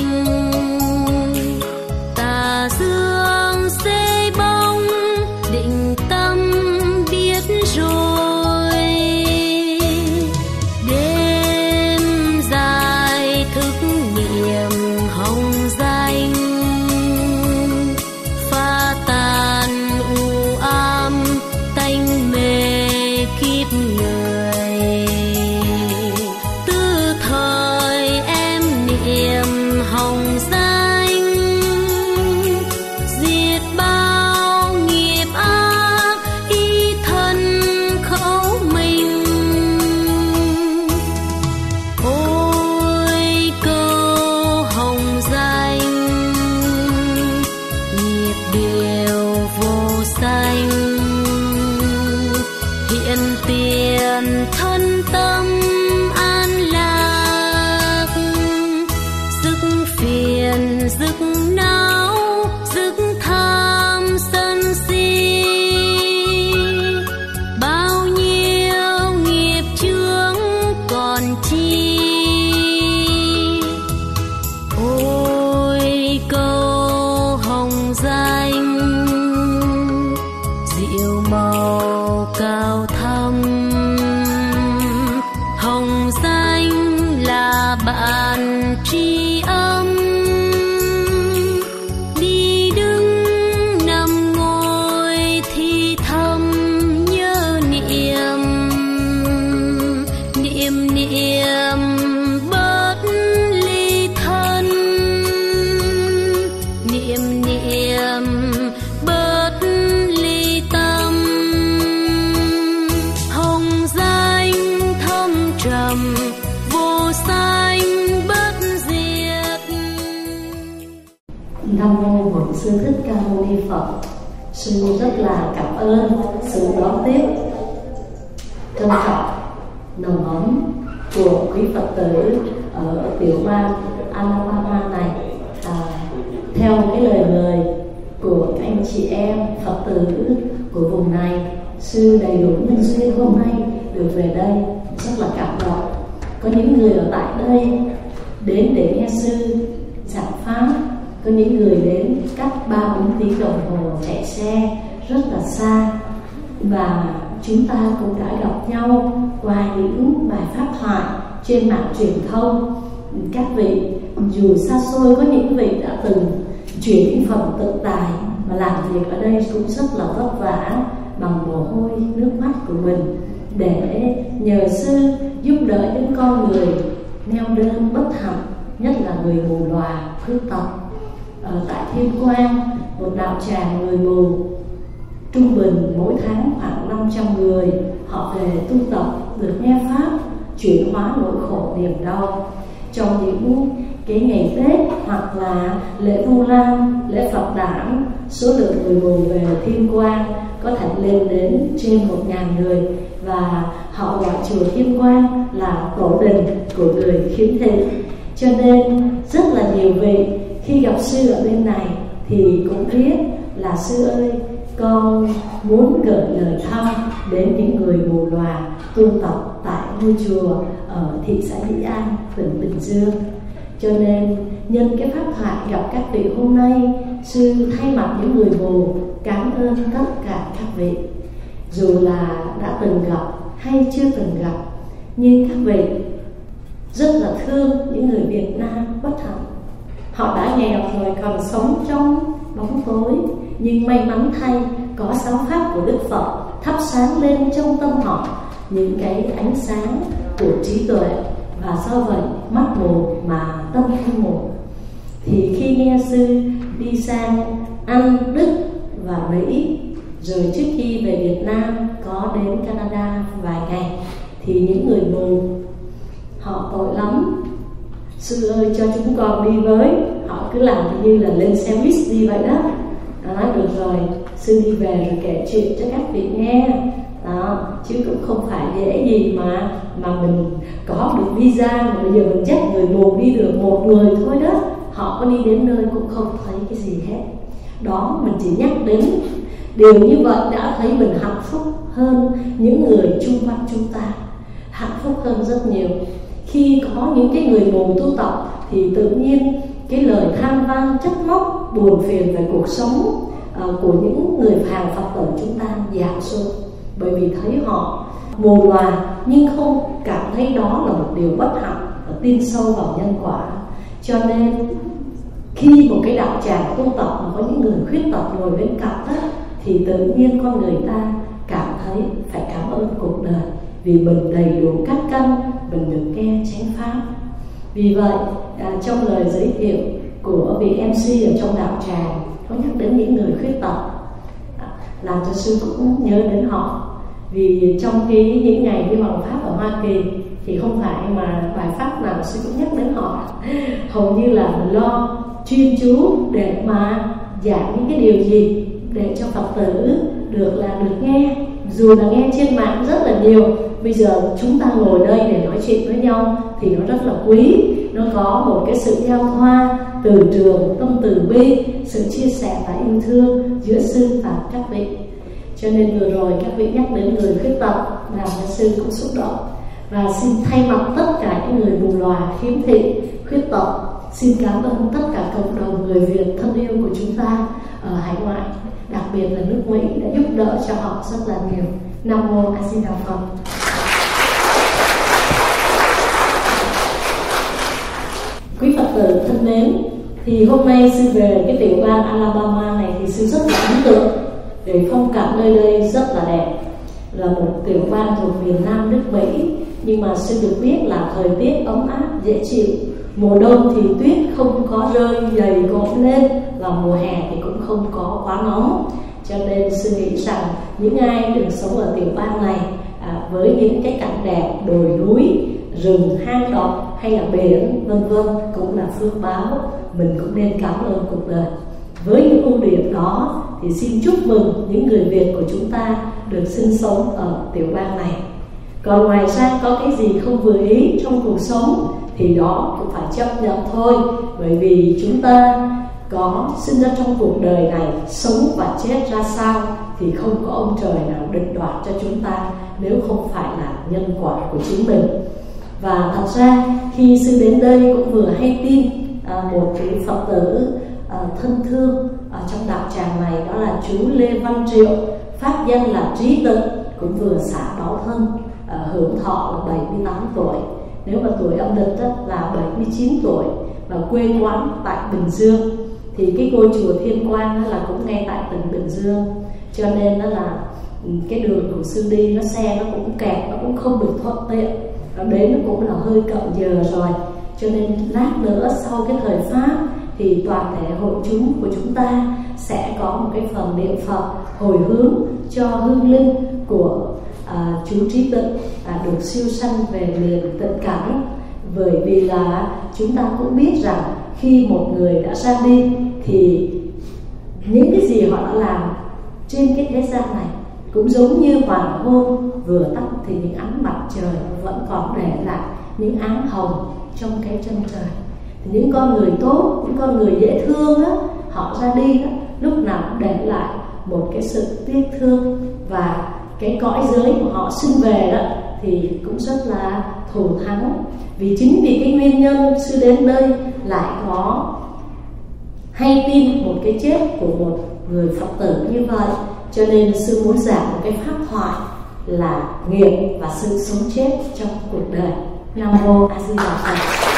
tà dương xê bóng định tâm biết rồi. Đêm dài thức niệm hồng danh, pha tàn u ám tanh mê kiếp người. Từ thời em niệm hồng danh, diệt bao nghiệp ác y thân khẩu mình. Ôi câu hồng danh, nghiệp điều vô sanh, hiện tiền thân tâm an lạc. Dứt phiền dứt não dứt tham sân si, bao nhiêu nghiệp chướng còn chi. Ôi câu hồng danh, diệu màu cao thâm. Hồng danh là bạn tri âm, đi đứng nằm ngồi thì thầm nhớ niệm. Niệm niệm bớt ly thân, niệm niệm bớt ly tâm. Hồng danh thâm trầm vô sanh bất diệt. Nam mô Bổn Sư Thích Ca Mâu Ni Phật. Sư rất là cảm ơn sự đón tiếp trân trọng nồng ấm của quý Phật tử ở tiểu bang Alabama này. Theo cái lời mời của các anh chị em Phật tử của vùng này, sư đầy đủ nhân duyên hôm nay được về đây rất là cảm động. Có những người ở tại đây đến để nghe sư giảng pháp, có những người đến cách 3-4 tiếng đồng hồ chạy xe rất là xa, và chúng ta cũng đã gặp nhau qua những bài pháp thoại trên mạng truyền thông. Các vị dù xa xôi, có những vị đã từng chuyển những phần tự tài mà làm việc ở đây cũng rất là vất vả bằng mồ hôi nước mắt của mình, để nhờ sư giúp đỡ những con người neo đơn bất hạnh, nhất là người mù lòa khuyết tật. Ở tại Thiên Quang, một đạo tràng người mù trung bình mỗi tháng khoảng 500 người họ về tu tập, được nghe pháp chuyển hóa nỗi khổ niềm đau. Trong những cái ngày Tết hoặc là lễ Vu Lan, lễ Phật đản, số lượng người mù về Thiên Quang có thể lên đến trên 1.000 người, và họ gọi chùa Thiên Quang là tổ đình của người khiếm thị. Cho nên rất là nhiều vị khi gặp sư ở bên này thì cũng biết là sư ơi, con muốn gửi lời thăm đến những người mù lòa tu tập tại ngôi chùa ở thị xã Dĩ An, tỉnh Bình Dương. Cho nên nhân cái pháp thoại gặp các vị hôm nay, sư thay mặt những người mù cảm ơn tất cả các vị. Dù là đã từng gặp hay chưa từng gặp, nhưng các vị rất là thương những người Việt Nam bất hạnh. Họ đã nghèo rồi còn sống trong bóng tối, nhưng may mắn thay có giáo pháp của Đức Phật thắp sáng lên trong tâm họ những cái ánh sáng của trí tuệ, và do vậy mắt mù mà tâm không mù. Thì khi nghe sư đi sang Anh, Đức và Mỹ, rồi trước khi về Việt Nam có đến Canada vài ngày, thì những người mù họ tội lắm. Sư ơi cho chúng con đi với. Họ cứ làm như là lên xe buýt đi vậy đó. Nói được rồi, sư đi về rồi kể chuyện cho các vị nghe đó, chứ cũng không phải dễ gì mà mình có được visa mà bây giờ mình dắt người mù đi được một người thôi đó. Họ có đi đến nơi cũng không thấy cái gì hết. Đó, mình chỉ nhắc đến điều như vậy đã thấy mình hạnh phúc hơn những người chung quanh chúng ta, hạnh phúc hơn rất nhiều. Khi có những cái người mù tu tập thì tự nhiên cái lời than van trách móc buồn phiền về cuộc sống của những người hàng Phật tử chúng ta giảm xuống, bởi vì thấy họ mù lòa nhưng không cảm thấy đó là một điều bất hạnh và tin sâu vào nhân quả. Cho nên khi một cái đạo tràng tu tập mà có những người khuyết tật ngồi bên cạnh đó, thì tự nhiên con người ta cảm thấy phải cảm ơn cuộc đời vì mình đầy đủ các căn, mình được nghe chánh pháp. Vì vậy trong lời giới thiệu của vị MC ở trong đạo tràng có nhắc đến những người khuyết tật, làm cho sư cũng nhớ đến họ. Vì trong những ngày đi hoàng pháp ở Hoa Kỳ thì không phải mà bài pháp nào sư cũng nhắc đến họ, hầu như là lo chuyên chú để mà giảng những cái điều gì để cho Phật tử được nghe. Dù là nghe trên mạng rất là nhiều, bây giờ chúng ta ngồi đây để nói chuyện với nhau thì nó rất là quý. Nó có một cái sự giao thoa từ trường, tâm từ bi, sự chia sẻ và yêu thương giữa sư và các vị. Cho nên vừa rồi các vị nhắc đến người khuyết tật, làm cho sư cũng xúc động. Và xin thay mặt tất cả những người mù lòa, khiếm thị, khuyết tật, xin cảm ơn tất cả cộng đồng người Việt thân yêu của chúng ta ở hải ngoại, đặc biệt là nước Mỹ, đã giúp đỡ cho họ rất là nhiều. Nam mô A Di Đà Phật. Quý Phật tử thân mến, thì hôm nay sư về cái tiểu bang Alabama này thì sư rất là ấn tượng, để phong cảnh nơi đây rất là đẹp, là một tiểu bang thuộc miền Nam nước Mỹ. Nhưng mà sư được biết là thời tiết ấm áp dễ chịu, mùa đông thì tuyết không có rơi dày cộp lên, và mùa hè thì cũng không có quá nóng. Cho nên sư nghĩ rằng những ai được sống ở tiểu bang này với những cái cảnh đẹp đồi núi, rừng, hang động hay là biển vân vân cũng là phước báo. Mình cũng nên cảm ơn cuộc đời. Với những ưu điểm đó thì xin chúc mừng những người Việt của chúng ta được sinh sống ở tiểu bang này. Còn ngoài ra có cái gì không vừa ý trong cuộc sống thì đó cũng phải chấp nhận thôi, bởi vì chúng ta có sinh ra trong cuộc đời này, sống và chết ra sao thì không có ông trời nào định đoạt cho chúng ta nếu không phải là nhân quả của chính mình. Và thật ra khi sư đến đây cũng vừa hay tin một cái Phật tử thân thương ở trong đạo tràng này, đó là chú Lê Văn Triệu, pháp danh là Trí Tự, cũng vừa xả báo thân, hưởng thọ là 78 tuổi. Nếu mà tuổi âm lịch là 79 tuổi, và quê quán tại Bình Dương. Thì cái ngôi chùa Thiên Quang là cũng ngay tại tỉnh Bình Dương, cho nên đó là cái đường của sư đi xe nó cũng kẹt, nó cũng không được thuận tiện, nó đến nó cũng là hơi cận giờ rồi. Cho nên lát nữa sau cái thời pháp thì toàn thể hội chúng của chúng ta sẽ có một cái phần niệm Phật hồi hướng cho hương linh của chú Trí Tự được siêu sanh về miền Tịnh Cảnh. Bởi vì là chúng ta cũng biết rằng khi một người đã ra đi thì những cái gì họ đã làm trên cái thế gian này cũng giống như hoàng hôn vừa tắt thì những ánh mặt trời vẫn còn để lại những áng hồng trong cái chân trời. Thì những con người tốt, những con người dễ thương đó, họ ra đi đó, lúc nào cũng để lại một cái sự tiếc thương, và cái cõi giới của họ sinh về đó thì cũng rất là thù thắng. Vì chính vì cái nguyên nhân sư đến đây lại có hay tin một cái chết của một người Phật tử như vậy, cho nên sư muốn giảng một cái pháp thoại là nghiệp và sự sống chết trong cuộc đời. Nam mô A Di Đà Phật.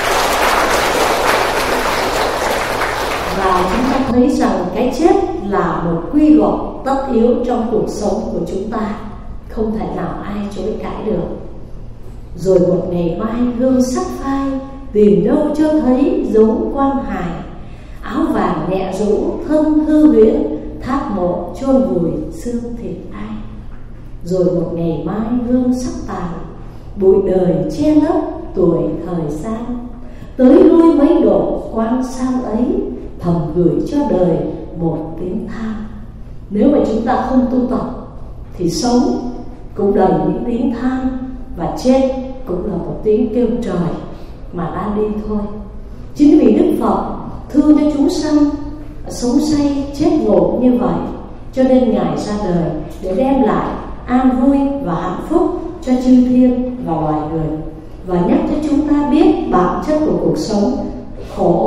Và chúng ta thấy rằng cái chết là một quy luật tất yếu trong cuộc sống của chúng ta, không thể nào ai chối cãi được. Rồi một ngày mai gương sắc phai, tìm đâu cho thấy dấu quan hài. Áo vàng nhẹ rũ thân hư huyễn, tháp mộ chôn vùi xương thịt ai. Rồi một ngày mai gương sắc tàn, bụi đời che lấp tuổi thời gian. Tới lui mấy độ quan sang ấy, thầm gửi cho đời một tiếng than. Nếu mà chúng ta không tu tập thì sống cũng đầy những tiếng than, và chết cũng là một tiếng kêu trời mà ra đi thôi. Chính vì Đức Phật thương cho chúng sanh sống say chết ngộ như vậy, cho nên Ngài ra đời để đem lại an vui và hạnh phúc cho chư thiên và loài người, và nhắc cho chúng ta biết bản chất của cuộc sống khổ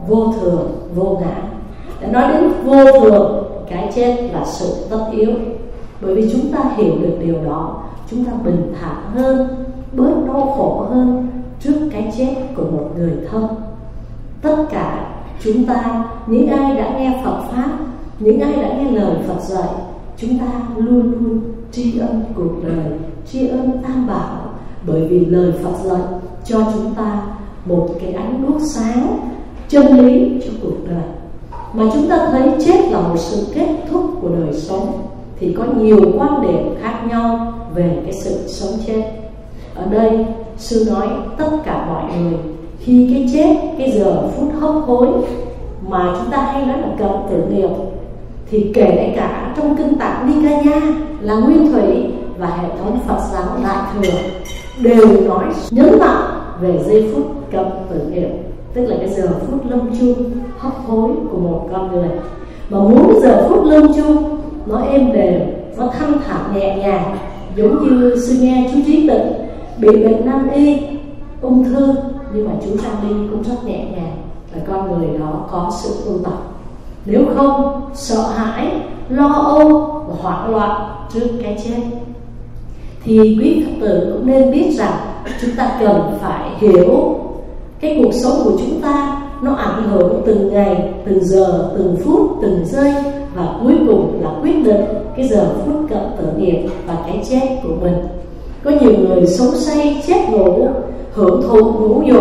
vô thường, vô ngã. Để nói đến vô thường, cái chết là sự tất yếu. Bởi vì chúng ta hiểu được điều đó, chúng ta bình thản hơn, bớt đau khổ hơn trước cái chết của một người thân. Tất cả chúng ta, những ai đã nghe Phật Pháp, những ai đã nghe lời Phật dạy, chúng ta luôn luôn tri ân cuộc đời, tri ân Tam Bảo. Bởi vì lời Phật dạy cho chúng ta một cái ánh đuốc sáng, chân lý cho cuộc đời. Mà chúng ta thấy chết là một sự kết thúc của đời sống, thì có nhiều quan điểm khác nhau về cái sự sống chết. Ở đây sư nói tất cả mọi người khi cái chết, cái giờ phút hấp hối mà chúng ta hay nói là cận tử nghiệp, thì kể cả trong kinh Tạng Nikaya là Nguyên Thủy và hệ thống Phật giáo Đại Thừa đều nói nhấn mạnh về giây phút cận tử nghiệp, tức là cái giờ phút lâm chung hấp hối của một con người. Mà muốn giờ phút lâm chung nó êm đềm, nó thanh thản nhẹ nhàng, giống như sư nghe chú Trí Tịnh bị bệnh nan y, ung thư, nhưng mà chú ra đi cũng rất nhẹ nhàng, là con người đó có sự tu tập. Nếu không sợ hãi, lo âu và hoảng loạn trước cái chết, thì quý Phật tử cũng nên biết rằng chúng ta cần phải hiểu cái cuộc sống của chúng ta nó ảnh hưởng từng ngày, từng giờ, từng phút, từng giây, và cuối cùng là quyết định cái giờ phút cận tử nghiệp và cái chết của mình. Có nhiều người sống say chết ngủ, hưởng thụ ngũ dục,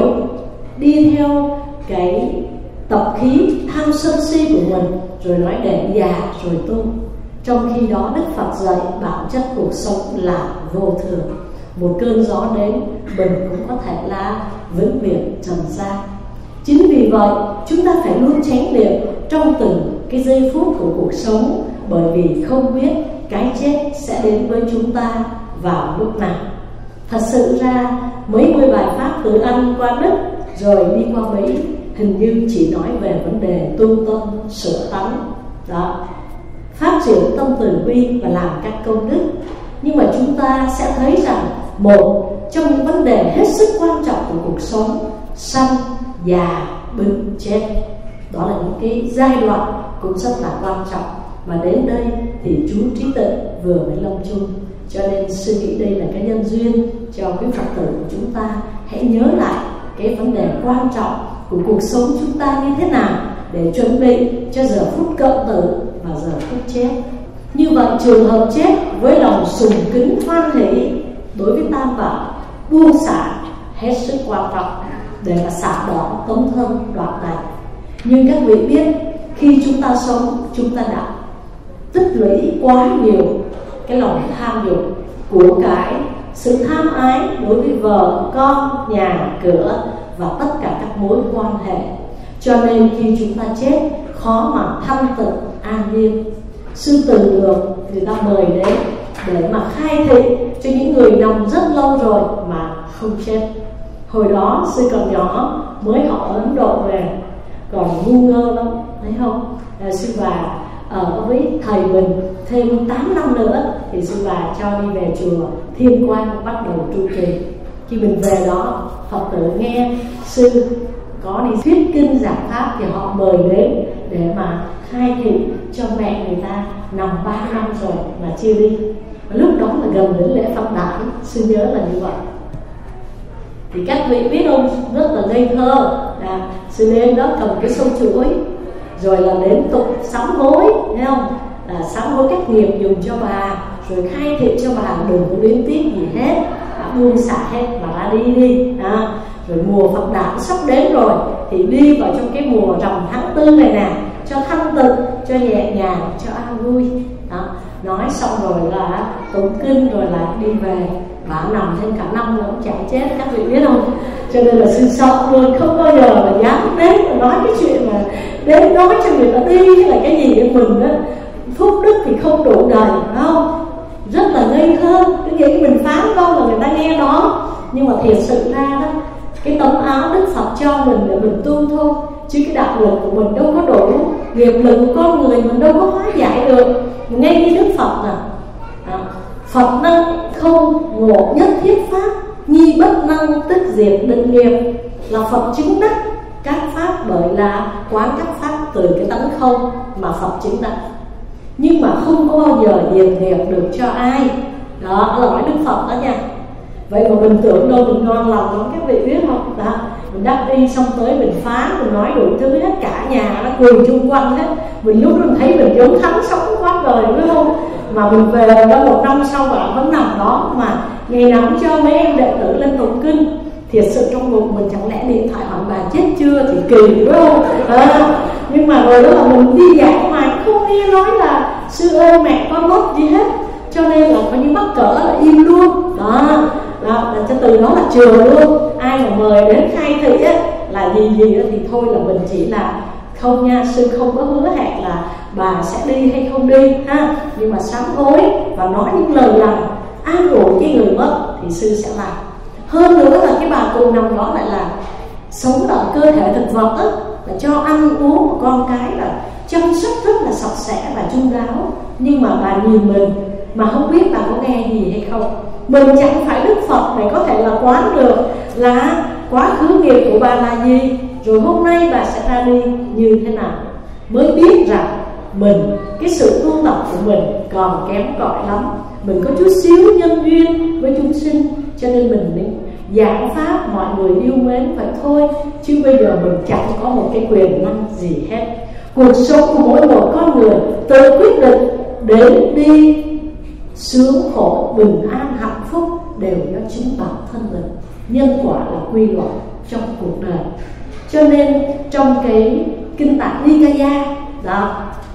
đi theo cái tập khí tham sân si của mình, rồi nói để già rồi tu. Trong khi đó Đức Phật dạy bản chất cuộc sống là vô thường. Một cơn gió đến, mình cũng có thể là vĩnh viễn trần gian. Chính vì vậy chúng ta phải luôn chánh niệm trong từng cái giây phút của cuộc sống, bởi vì không biết cái chết sẽ đến với chúng ta vào lúc nào. Thật sự ra mấy 10 bài pháp từ Anh qua Đức rồi đi qua Mỹ hình như chỉ nói về vấn đề tu tâm, sửa tánh đó, phát triển tâm từ bi và làm các công đức. Nhưng mà chúng ta sẽ thấy rằng một trong những vấn đề hết sức quan trọng của cuộc sống, sanh, già, bệnh, chết, đó là những cái giai đoạn cũng rất là quan trọng. Mà đến đây thì chú Trí Tịnh vừa mới lâm chung, cho nên sư nghĩ đây là cái nhân duyên cho quý Phật tử của chúng ta hãy nhớ lại cái vấn đề quan trọng của cuộc sống chúng ta như thế nào để chuẩn bị cho giờ phút cận tử và giờ phút chết. Như vậy trường hợp chết với lòng sùng kính hoan hỷ đối với Tam Bảo, buông xả hết sức quan trọng để mà xả bỏ tấm thân đoạn này. Nhưng các vị biết, khi chúng ta sống, chúng ta đã tích lũy quá nhiều cái lòng tham dục, của cải, sự tham ái đối với vợ, con, nhà, cửa và tất cả các mối quan hệ. Cho nên khi chúng ta chết, khó mà thanh tịnh an nhiên. Sư Từ Được người ta mời đến để mà khai thị cho những người nằm rất lâu rồi mà không chết. Hồi đó sư còn nhỏ mới học Ấn Độ về, còn ngu ngơ lắm, thấy không? Sư bà ở với thầy mình thêm 8 năm nữa thì sư bà cho đi về chùa Thiên Quang bắt đầu trụ trì. Khi mình về đó, Phật tử nghe sư có đi thuyết kinh giảng pháp thì họ mời đến để mà khai thị cho mẹ người ta nằm 3 năm rồi mà chưa đi. Và lúc đó là gần đến lễ Phật đản, sư nhớ là như vậy. Thì các vị biết không, rất là ngây thơ, sư đến đó cầm cái sâu chuỗi rồi là đến tục sám hối, thấy không? Là sám hối các nghiệp dùng cho bà, rồi khai thị cho bà đừng có luyến tiếc gì hết, buông xả hết mà ra đi. Rồi mùa Phật đản sắp đến rồi thì đi vào trong cái mùa rằm tháng 4 này nè, cho thanh tịnh, cho nhẹ nhàng, cho an vui. Đó. Nói xong rồi là tụng kinh rồi là đi về. Bà nằm thêm cả năm nữa cũng chạy chết, các vị biết không? Cho nên là sư sợ luôn, không bao giờ mà dám đến mà nói cái chuyện mà đến nói cho người ta đi là cái gì với mình đó. Phúc đức thì không đủ đời, phải không? Rất là ngây thơ, cứ nghĩ mình phán câu là người ta nghe đó. Nhưng mà thiệt sự ra đó, cái tấm áo Đức Phật cho mình để mình tu thôi, chứ cái đạo lực của mình đâu có đủ, nghiệp lực của con người mình đâu có hóa giải được. Ngay như Đức Phật nè, Phật năng không ngộ nhất thiết pháp, nhi bất năng tức diệt định nghiệp, là Phật chứng đắc các pháp bởi là quán các pháp từ cái tánh không mà Phật chứng đắc, nhưng mà không có bao giờ diệt nghiệp được cho ai. Đó là nói Đức Phật đó nha. Vậy mà mình tưởng đâu mình ngon lòng lắm, các vị biết không? Đó, mình đắc y xong tới mình phá, mình nói đủ thứ hết, cả nhà nó cười chung quanh hết. Mình lúc đó mình thấy mình giống thánh sống quá đời, đúng không? Mà mình về đó 1 năm sau bạn vẫn nằm đó, mà ngày nào cũng cho mấy em đệ tử lên tụng kinh. Thiệt sự trong bụng mình chẳng lẽ điện thoại hỏi bà chết chưa thì kỳ, đúng không? Nhưng mà rồi đó là mình đi dạy mà không nghe nói là sư ơi mẹ con mất gì hết, cho nên là coi như mắc cỡ là im luôn. Đó là cho từ đó là trường luôn. Ai mà mời đến khai thị á, là gì á, thì thôi là mình chỉ là không nha, sư không có hứa hẹn là bà sẽ đi hay không đi ha, nhưng mà sám hối và nói những lời lành an ủi cái người mất thì sư sẽ làm. Hơn nữa là cái bà cụ nằm đó lại là sống ở cơ thể thực vật á, là cho ăn uống của con cái, là chăm sóc rất là sạch sẽ và chu đáo. Nhưng mà bà nhìn mình mà không biết bà có nghe gì hay không. Mình chẳng phải Đức Phật để có thể là quán được là quá khứ nghiệp của bà là gì, rồi hôm nay bà sẽ ra đi như thế nào, mới biết rằng mình, cái sự tu tập của mình còn kém cỏi lắm. Mình có chút xíu nhân duyên với chúng sinh, cho nên mình định giảng pháp mọi người yêu mến vậy thôi, chứ bây giờ mình chẳng có một cái quyền năng gì hết. Cuộc sống của mỗi một con người tự quyết định đến đi sướng khổ, bình an, hạnh phúc đều do chính bản thân mình. Nhân quả là quy luật trong cuộc đời. Cho nên trong cái kinh tạng Nikaya đó,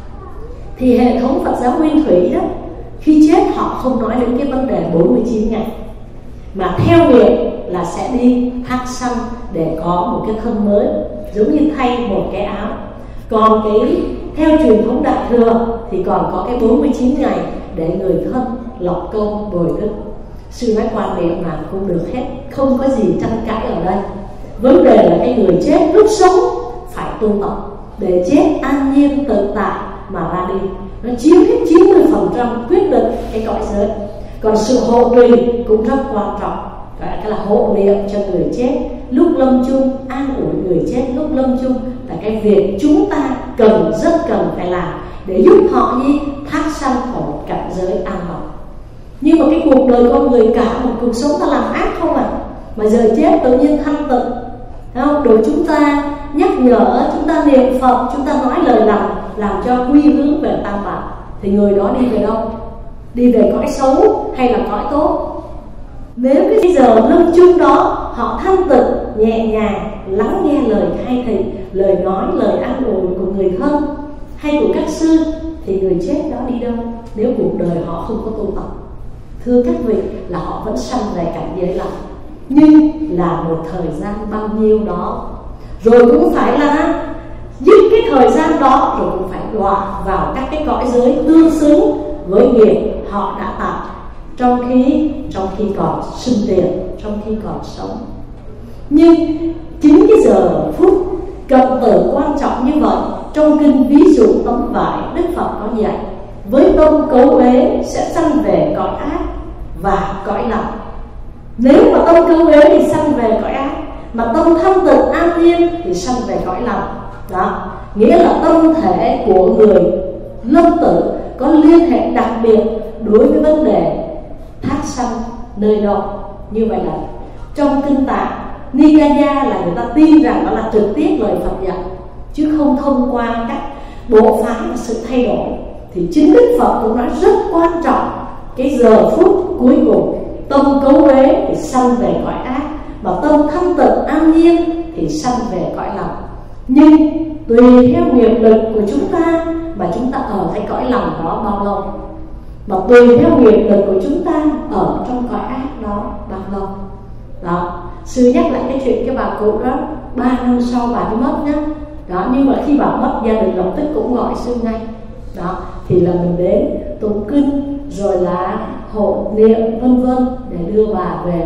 thì hệ thống Phật giáo Nguyên Thủy đó, khi chết họ không nói đến cái vấn đề 49 ngày, mà theo nghiệp là sẽ đi thác sanh để có một cái thân mới, giống như thay một cái áo. Còn cái theo truyền thống Đại Thừa thì còn có cái 49 ngày để người thân lọc công bồi đức. Sư nói quan niệm nào cũng được hết, không có gì tranh cãi ở đây. Vấn đề là cái người chết lúc sống phải tu tập để chết an nhiên tự tại mà ra đi. Nó chiếm hết 90% quyết định cái cõi giới. Còn sự hộ trì cũng rất quan trọng, gọi là cái là hộ niệm cho người chết lúc lâm chung, an ủi người chết lúc lâm chung là cái việc chúng ta rất cần phải làm để giúp họ thác sanh vào một cảnh giới an lạc. Nhưng mà cái cuộc đời con người cả một cuộc sống ta làm ác không à, mà giờ chết tự nhiên thanh tịnh, thấy không? Được chúng ta nhắc nhở, chúng ta niệm Phật, chúng ta nói lời lành làm cho quy hướng về tam bảo, thì người đó đi về đâu? Đi về cõi xấu hay là cõi tốt? Nếu cái giờ lâm chung đó họ thanh tịnh, nhẹ nhàng lắng nghe lời khai thị, lời nói, lời an ủi của người thân hay của các sư, thì người chết đó đi đâu nếu cuộc đời họ không có tu tập? Thưa các vị, là họ vẫn sanh về cảnh giới lành, nhưng là một thời gian bao nhiêu đó, rồi cũng phải là dứt cái thời gian đó, rồi cũng phải đọa vào các cái cõi giới tương xứng với nghiệp họ đã tạo trong khi còn sinh tiền, trong khi còn sống. Nhưng chính cái giờ phút cận tử quan trọng như vậy, trong kinh ví dụ tấm vải, Đức Phật có dạy với tâm cấu uế sẽ sanh về cõi ác và cõi lành. Nếu mà tâm cấu uế thì sanh về cõi ác, mà tâm thanh tịnh an nhiên thì sanh về cõi lành. Đó, nghĩa là tâm thể của người lâm tử có liên hệ đặc biệt đối với vấn đề thác sanh nơi đâu. Như vậy là trong kinh tạng Nikaya là người ta tin rằng đó là trực tiếp lời Phật dạy, chứ không thông qua các bộ phái và sự thay đổi. Thì chính Đức Phật cũng nói rất quan trọng cái giờ phút cuối cùng, tâm cấu uế thì sanh về cõi ác, mà tâm thanh tịnh an nhiên thì sanh về cõi lành. Nhưng tùy theo nghiệp lực của chúng ta mà chúng ta ở cái cõi lành đó bao lâu, mà tùy theo nghiệp lực của chúng ta ở trong cõi ác đó bao lâu. Đó, sư nhắc lại cái chuyện cái bà cụ đó, 3 năm sau bà mới mất nhá. Đó, nhưng mà khi bà mất, gia đình lập tức cũng gọi sư ngay. Đó, thì là mình đến tụng kinh rồi là hộ niệm vân vân để đưa bà về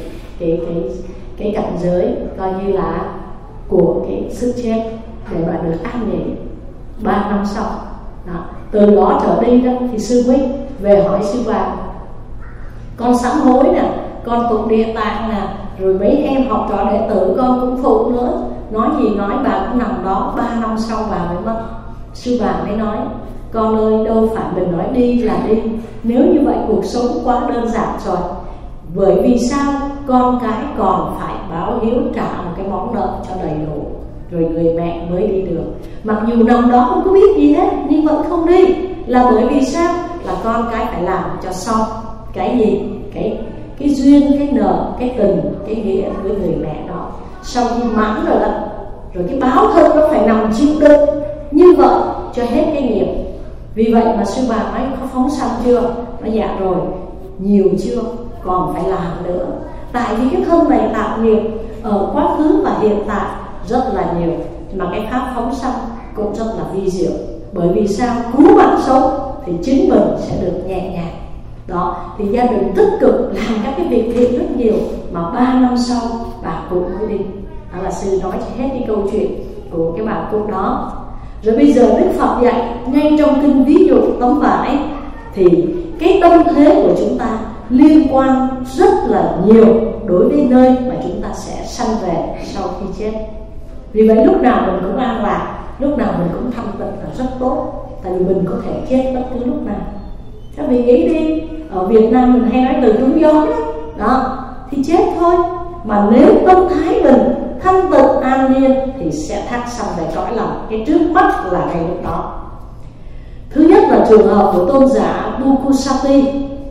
cái cảnh giới coi như là của cái sức chết, để bà được an nghỉ 3 năm sau. Đó, từ đó trở đi đó thì sư mới về hỏi sư bà: con sám hối nè, con tụng Địa Tạng nè, rồi mấy em học trò đệ tử con cũng phụ nữa, nói gì nói, bà cũng nằm đó. 3 năm sau bà mới mất. Sư bà mới nói: con ơi, đâu phải mình nói đi là đi. Nếu như vậy cuộc sống quá đơn giản rồi. Bởi vì sao? Con cái còn phải báo hiếu trả một cái món nợ cho đầy đủ, rồi người mẹ mới đi được. Mặc dù nằm đó không có biết gì hết nhưng vẫn không đi. Là bởi vì sao? Là con cái phải làm cho xong cái gì? Cái duyên, cái nợ, cái tình, cái nghĩa với người mẹ đó. Sau khi mãn rồi đó, rồi cái báo thân nó phải nằm chịu đựng như vậy cho hết cái nghiệp. Vì vậy mà sư bà nói: có phóng sanh chưa? Nói dạ rồi. Nhiều chưa? Còn phải làm nữa. Tại vì cái thân này tạo nghiệp ở quá khứ và hiện tại rất là nhiều. Mà cái pháp phóng sanh cũng rất là vi diệu. Bởi vì sao? Cứu mạng sống thì chính mình sẽ được nhẹ nhàng. Đó, thì gia đình tích cực làm các cái việc thiện rất nhiều. Mà 3 năm sau bà cụ mới đi. Đó là sư nói hết cái câu chuyện của cái bà cụ đó. Rồi bây giờ Đức Phật dạy ngay trong kinh ví dụ tấm vải, thì cái tâm thế của chúng ta liên quan rất là nhiều đối với nơi mà chúng ta sẽ sanh về sau khi chết. Vì vậy lúc nào mình cũng an lạc, lúc nào mình cũng thanh tịnh là rất tốt. Tại vì mình có thể chết bất cứ lúc nào. Các vị nghĩ đi, ở Việt Nam mình hay nói từ trúng gió đó, thì chết thôi. Mà nếu tâm thái mình thanh tịnh an nhiên thì sẽ thác sanh về cõi lòng. Cái trước mắt là ngay lúc đó. Thứ nhất là trường hợp của tôn giả Bukusati.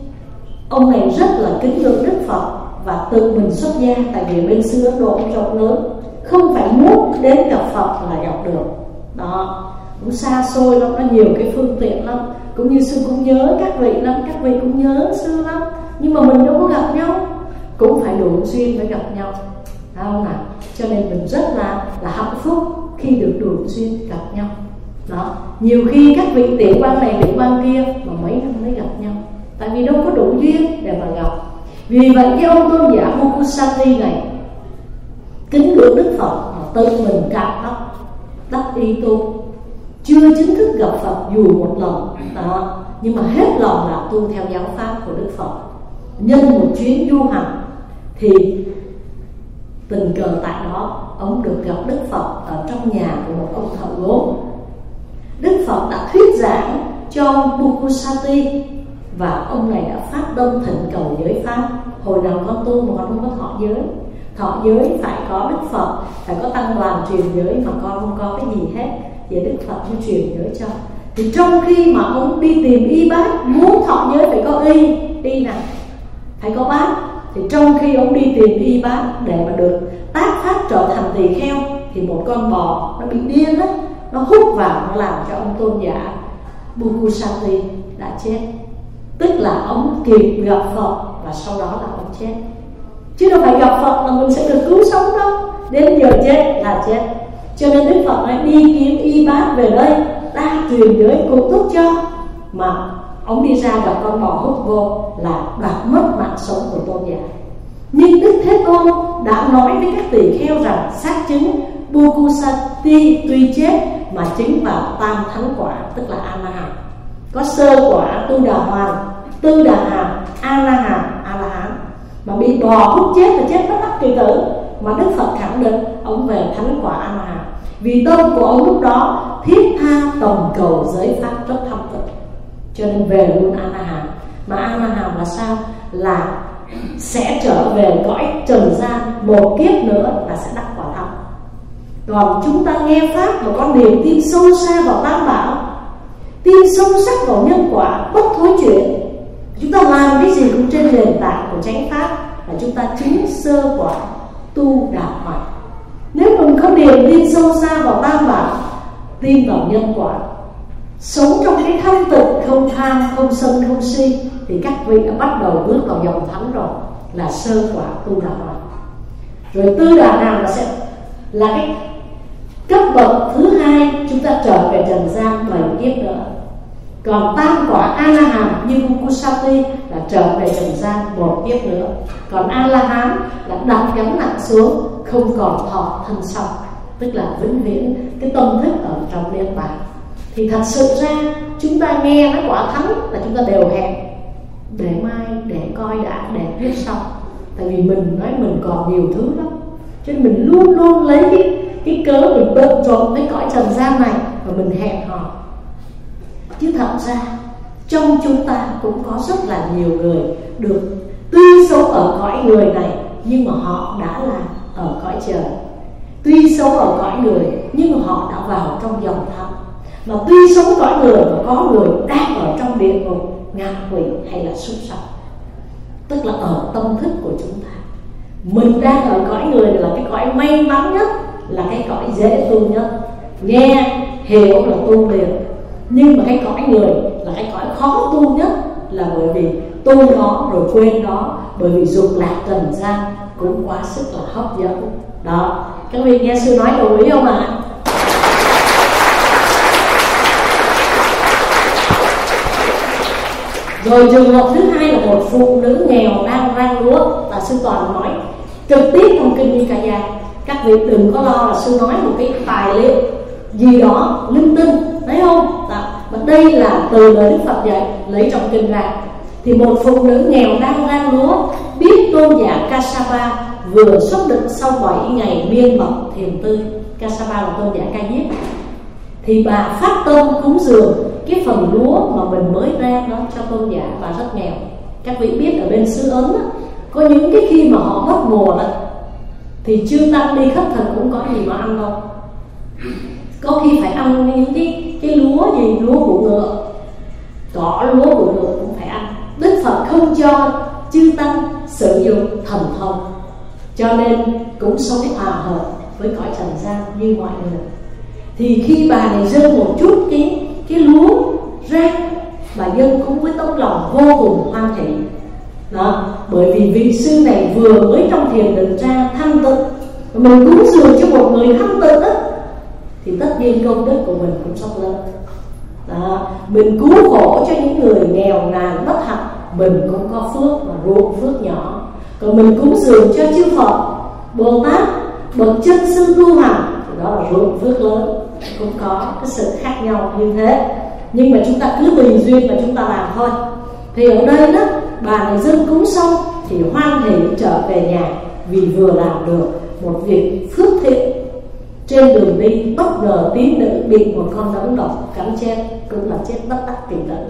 Ông này rất là kính ngưỡng Đức Phật và tự mình xuất gia. Tại vì bên xứ Ấn Độ rộng lớn, không phải muốn đến gặp Phật là gặp được. Đó, cũng xa xôi lắm, có nhiều cái phương tiện lắm. Cũng như sư cũng nhớ các vị lắm, các vị cũng nhớ sư lắm. Nhưng mà mình đâu có gặp nhau, cũng phải đủ duyên mới gặp nhau, phải không nào? Cho nên mình rất là hạnh phúc khi được đủ duyên gặp nhau. Đó, nhiều khi các vị tiểu quan này tiểu quan kia mà mấy năm mới gặp nhau, tại vì đâu có đủ duyên để mà gặp. Vì vậy cái ông tôn giả Bukusati này kính ngưỡng Đức Phật mà tự mình cạo tóc, đắp y tu, chưa chính thức gặp Phật dù một lần đó, nhưng mà hết lòng là tu theo giáo pháp của Đức Phật. Nhân một chuyến du hành thì tình cờ tại đó ông được gặp Đức Phật ở trong nhà của một ông thợ gốm. Đức Phật đã thuyết giảng cho ông Bukusati và ông này đã phát tâm thỉnh cầu giới pháp. Hồi nào con tu mà con không có thọ giới. Thọ giới phải có Đức Phật, phải có tăng đoàn truyền giới, mà con không có cái gì hết thì Đức Phật mới truyền giới cho. Thì trong khi mà ông đi tìm y bát, muốn thọ giới phải có y nào, phải có bát. Thì trong khi ông đi tìm y bát để mà được tác pháp trở thành tỳ kheo, thì một con bò nó bị điên á, nó hút vào, nó làm cho ông tôn giả Bukusati đã chết. Tức là ông kịp gặp Phật và sau đó là ông chết. Chứ đâu phải gặp Phật là mình sẽ được cứu sống đâu. Đến giờ chết là chết. Cho nên Đức Phật nói đi kiếm y bát về đây, ta truyền giới cụ túc cho. Mà ông đi ra gặp con bò hút vô là đoạt mất mạng sống của tôn giả. Nhưng Đức Thế Tôn đã nói với các tỳ kheo rằng xác chứng Bukusati tuy chết mà chứng vào tam thánh quả, tức là A-la-hán. Có sơ quả Tu Đà Hoàn, Tư Đà Hàm, A-la-hán, A-la-hán. Mà bị bò hút chết là chết bất đắc kỳ tử. Mà Đức Phật khẳng định ông về thánh quả A-la-hán. Vì tâm của ông lúc đó thiết tha tầm cầu giới pháp rất thâm tịnh, cho nên về luôn A-la-hán. Mà A-la-hán là sao? Là sẽ trở về cõi trần gian một kiếp nữa là sẽ đắc quả thánh. Còn chúng ta nghe pháp mà có niềm tin sâu xa vào tam bảo, tin sâu sắc vào nhân quả bất thối chuyển, chúng ta làm cái gì cũng trên nền tảng của chánh pháp, là chúng ta chứng sơ quả Tu Đà Hoàn. Nếu mình có niềm tin sâu xa vào tam bảo, tin vào nhân quả, sống trong cái thanh tịnh, không tham, không sân, không si, thì các vị đã bắt đầu bước vào dòng thánh rồi, là sơ quả Tu Đà Hoàn. Rồi Tư Đà Hàm là sẽ là cái cấp bậc thứ hai, chúng ta trở về trần gian 7 kiếp nữa. Còn tam quả A-la-hán như Bukusati là trở về trần gian 1 kiếp nữa. Còn A-la-hán là đặt gánh nặng xuống, không còn thọ thân sau, tức là vĩnh viễn cái tâm thức ở trong niết bàn. Thì thật sự ra chúng ta nghe nói quả thánh là chúng ta đều hẹn để mai, để coi đã, để biết sau. Tại vì mình nói mình còn nhiều thứ lắm, cho nên mình luôn luôn lấy cái cớ mình bận rộn với cõi trần gian này và mình hẹn hò. Chứ thật ra trong chúng ta cũng có rất là nhiều người được tuy sống ở cõi người này nhưng mà họ đã là ở cõi trời. Tuy sống ở cõi người nhưng mà họ đã vào trong dòng thẳm. Mà tuy sống cõi người mà có người đang ở trong địa ngục, ngạ quỷ hay là súc sanh. Tức là ở tâm thức của chúng ta, mình đang ở cõi người là cái cõi may mắn nhất, là cái cõi dễ tu nhất. Nghe hiểu là tu liền. Nhưng mà cái cõi người là cái cõi khó tu nhất, là bởi vì tu đó rồi quên đó, bởi vì dục lạc trần gian cũng quá sức là hấp dẫn. Đó, các vị nghe sư nói đồng ý không ạ? Rồi trường hợp thứ hai là một phụ nữ nghèo đang rang lúa, là sư Toàn nói trực tiếp trong kinh Nikaya. Các vị đừng có lo là sư nói một cái tài liệu gì đó linh tinh, thấy không? Và đây là từ lời Đức Phật dạy, lấy trong kinh ra. Thì một phụ nữ nghèo đang rang lúa biết tôn giả Kassapa vừa xuất định sau 7 ngày miên mật thiền tư. Kassapa là tôn giả Ca Diếp. Thì bà phát tâm cúng dường cái phần lúa mà mình mới rang đó cho tôn giả. Bà rất nghèo. Các vị biết ở bên xứ Ấn đó, có những cái khi mà họ mất mùa đó, thì chư tăng đi khất thực cũng có gì mà ăn đâu. Có khi phải ăn những cái lúa gì, lúa của ngựa, cỏ lúa của ngựa cũng phải ăn. Đức Phật không cho chư tăng sử dụng thần thông, cho nên cũng sống hòa hợp với cõi trần gian như mọi người. Thì khi bà này dâng một chút cái lúa rang, bà dâng cũng với tấm lòng vô cùng hoan hỷ. Đó, bởi vì vị sư này vừa mới trong thiền định ra thanh tịnh, mình cúng dường cho một người thanh tịnh đó, thì tất nhiên công đức của mình cũng rất lớn. Đó, mình cứu khổ cho những người nghèo nàn bất hạnh, mình cũng có phước mà ruộng phước nhỏ. Còn mình cúng dường cho chư Phật, Bồ Tát, bậc chân sư tu hành, thì đó là ruộng phước lớn. Cũng có cái sự khác nhau như thế, nhưng mà chúng ta cứ tùy duyên mà chúng ta làm thôi. Thì ở đây đó, bà này dâng cúng xong thì hoan hỷ trở về nhà, vì vừa làm được một việc phước thiện. Trên đường đi bất ngờ tí nữ bị một con rắn độc cắn chết, cũng là chết bất đắc kỳ tử.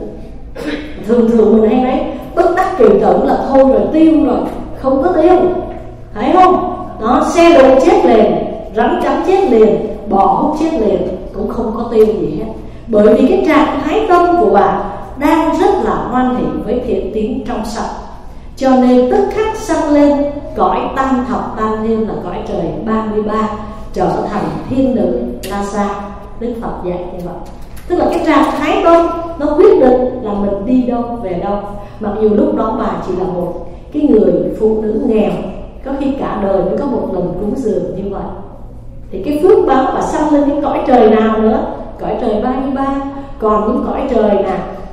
Thường mình hay nói bất đắc kỳ tử là thôi rồi, tiêu rồi, không có tiêu, thấy không? Đó, xe đụng chết liền, rắn cắn chết liền, bò hút chết liền, cũng không có tiêu gì hết. Bởi vì cái trạng thái tâm của bà đang rất là hoan hỷ với thiện tín trong sạch, cho nên tức khắc sanh lên cõi tam thập tam thiên, là cõi trời 33, trở thành thiên nữ Lhasa. Đức Phật dạy như vậy. Tức là cái trạng thái tâm nó quyết định là mình đi đâu về đâu. Mặc dù lúc đó bà chỉ là một cái người phụ nữ nghèo, có khi cả đời mới có một lần cúng dường như vậy. Thì cái phước báo bà sanh lên những cõi trời nào nữa? Cõi trời 33. Còn những cõi trời nào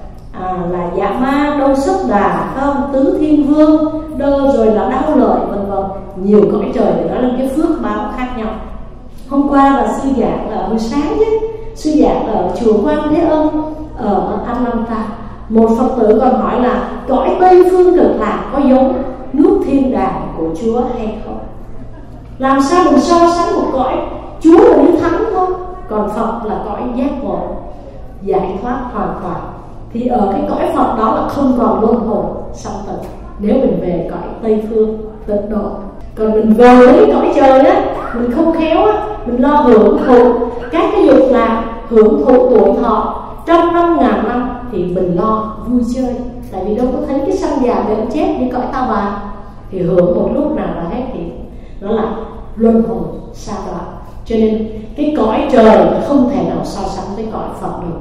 là Dạ Ma, Đâu Xuất Đà, không, Tứ Thiên Vương, rồi là Đau Lợi, vân vân. Nhiều cõi trời thì đó là cái phước báo khác nhau. Hôm qua là sư giảng ở buổi sáng chứ, sư giảng ở chùa Quan Thế Âm ở Atlanta. Một Phật tử còn hỏi là cõi Tây Phương Cực Lạc có giống nước thiên đàng của Chúa hay không? Làm sao mình so sánh một cõi? Chúa là như thánh thôi, còn Phật là cõi giác ngộ, giải thoát hoàn toàn. Thì ở cái cõi Phật đó là không còn luân hồi sanh tử, nếu mình về cõi Tây Phương tịnh độ. Còn mình về với cõi trời á, mình không khéo á, mình lo hưởng thụ các cái dục lạc, hưởng thụ tuổi thọ 100 năm, 1000 năm, thì mình lo vui chơi. Tại vì đâu có thấy cái sanh già bệnh chết như cõi ta bà, thì hưởng một lúc nào là hết, thì nó là luân hồi xa đoạn. Cho nên cái cõi trời không thể nào so sánh với cõi Phật được.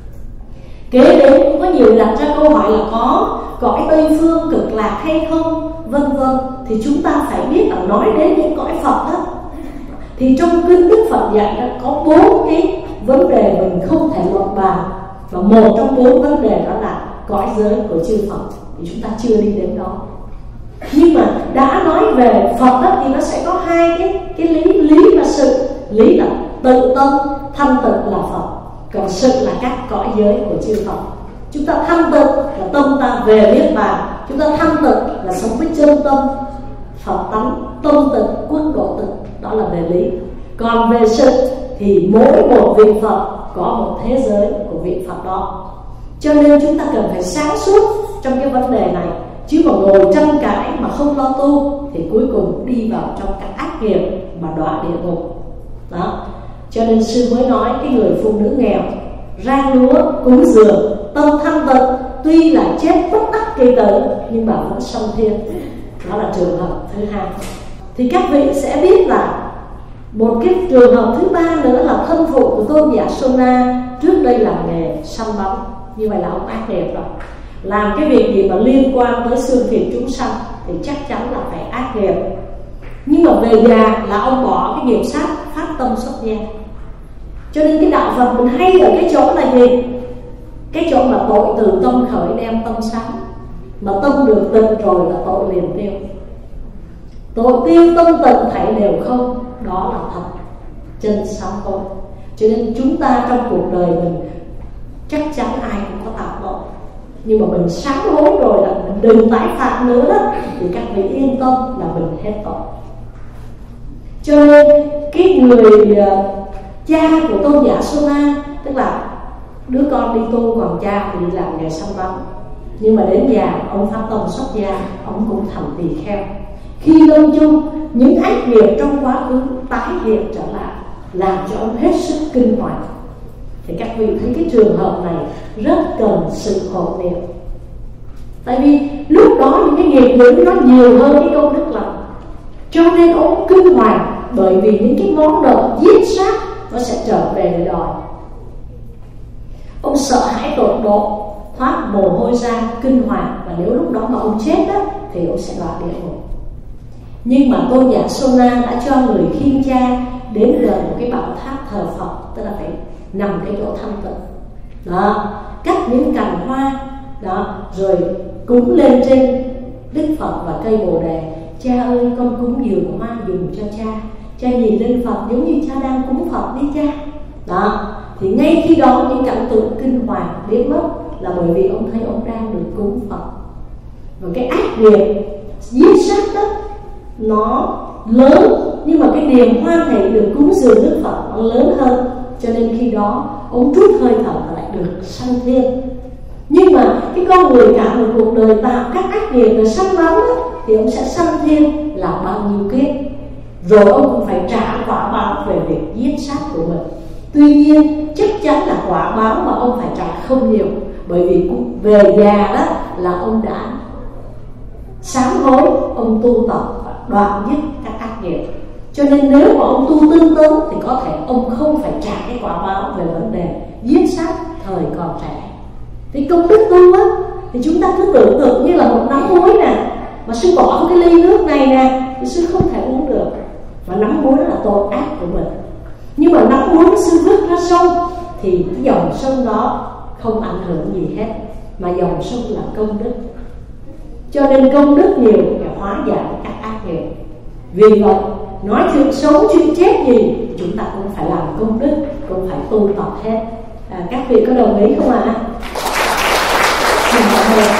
Kế đến cũng có nhiều đặt ra câu hỏi là có cõi Tây Phương Cực Lạc hay không, vân vân. Thì chúng ta phải biết là nói đến những cõi Phật đó, thì trong kinh Đức Phật dạy đã có 4 cái vấn đề mình không thể luận bàn, và một trong 4 vấn đề đó là cõi giới của chư Phật, thì chúng ta chưa đi đến đó. Nhưng mà đã nói về Phật đó, thì nó sẽ có hai cái lý và sự. Lý là tự tâm thanh tịnh là Phật, còn sự là các cõi giới của chư Phật. Chúng ta thanh tịnh là tâm ta về Niết Bàn, chúng ta thanh tịnh là sống với chân tâm Phật tánh, tâm tịnh quốc độ tịnh, đó là về lý. Còn về sự thì mỗi một vị Phật có một thế giới của vị Phật đó. Cho nên chúng ta cần phải sáng suốt trong cái vấn đề này. Chứ mà ngồi tranh cãi mà không lo tu thì cuối cùng đi vào trong các ác nghiệp mà đọa địa ngục. Đó. Cho nên sư mới nói cái người phụ nữ nghèo rang lúa cúng dường tâm thanh tịnh, tuy là chết bất đắc kỳ tử nhưng mà vẫn sanh thiên. Đó là trường hợp thứ hai. Thì các vị sẽ biết là một cái trường hợp thứ ba nữa là thân phụ của Tôn giả Sona trước đây làm nghề săn bắn. Như vậy là ông ác nghiệp rồi. Làm cái việc gì mà liên quan tới xương thịt chúng sanh thì chắc chắn là phải ác nghiệp. Nhưng mà về già là ông bỏ cái nghiệp sát, phát tâm xuất gia. Cho nên cái đạo Phật mình hay ở cái chỗ là gì? Cái chỗ mà tội từ tâm khởi đem tâm sáng. Mà tâm được tịnh rồi là tội liền tiêu. Tội tiêu tâm tịnh thảy đều không. Đó là thật chân sáng tội. Cho nên chúng ta trong cuộc đời mình chắc chắn ai cũng có tạo tội, nhưng mà mình sám hối rồi là mình đừng tái phạm nữa đó, thì các vị yên tâm là mình hết tội. Cho nên cái người cha của Tôn giả Sona, tức là đứa con đi tu còn cha thì đi làm nghề săn bắn, nhưng mà đến già ông phát tâm xuất gia, ông cũng thành tỳ kheo. Khi lâm chung những ác nghiệp trong quá khứ tái hiện trở lại, làm cho ông hết sức kinh hoàng. Thì các vị thấy cái trường hợp này rất cần sự hộ niệm. Tại vì lúc đó những cái nghiệp dữ nó nhiều hơn cái công đức lành, cho nên ông kinh hoàng. Bởi vì những cái món nợ giết sát nó sẽ trở về để đòi. Ông sợ hãi tột độ, thoát mồ hôi ra, kinh hoàng. Và nếu lúc đó mà ông chết đó, thì ông sẽ đọa địa ngục. Nhưng mà Tôn giả Sona đã cho người khiêng cha đến gần một cái bảo tháp thờ Phật, tức là phải nằm cái chỗ thanh tịnh đó, cắt những cành hoa đó, rồi cúng lên trên Đức Phật và cây Bồ Đề. Cha ơi, con cúng dường hoa dùng cho cha. Cha nhìn lên Phật giống như cha đang cúng Phật đi cha. Đó, thì ngay khi đó những cảnh tượng kinh hoàng biến mất, là bởi vì ông thấy ông đang được cúng Phật. Và cái ác nghiệp giết sát đó nó lớn, nhưng mà cái niềm hoan hỷ được cúng dường Đức Phật nó lớn hơn. Cho nên khi đó ông trút hơi thở và lại được sanh thiên. Nhưng mà cái con người cả một cuộc đời tạo các ác nghiệp rồi sanh bắn thì ông sẽ sanh thiên là bao nhiêu kiếp, rồi ông cũng phải trả quả báo về việc giết sát của mình. Tuy nhiên chắc chắn là quả báo mà ông phải trả không nhiều, bởi vì về già đó là ông đã sám hối, ông tu tập và đoạn dứt các ác nghiệp. Cho nên nếu mà ông tu tinh tấn thì có thể ông không phải trả cái quả báo về vấn đề giết sát thời còn trẻ. Thì công đức tu á, thì chúng ta cứ tưởng tượng như là một nắm muối nè, mà sư bỏ vào cái ly nước này nè thì sư không thể uống được. Và nắm muối đó là tội ác của mình. Nhưng mà nắm muối sư vứt ra sông thì cái dòng sông đó không ảnh hưởng gì hết, mà dòng sông là công đức. Cho nên công đức nhiều để hóa giải các ác nghiệp. Vì vậy nói chuyện sống chuyện chết gì chúng ta cũng phải làm công đức, cũng phải tu tập hết. Các vị có đồng ý không ạ? Xin cảm ơn.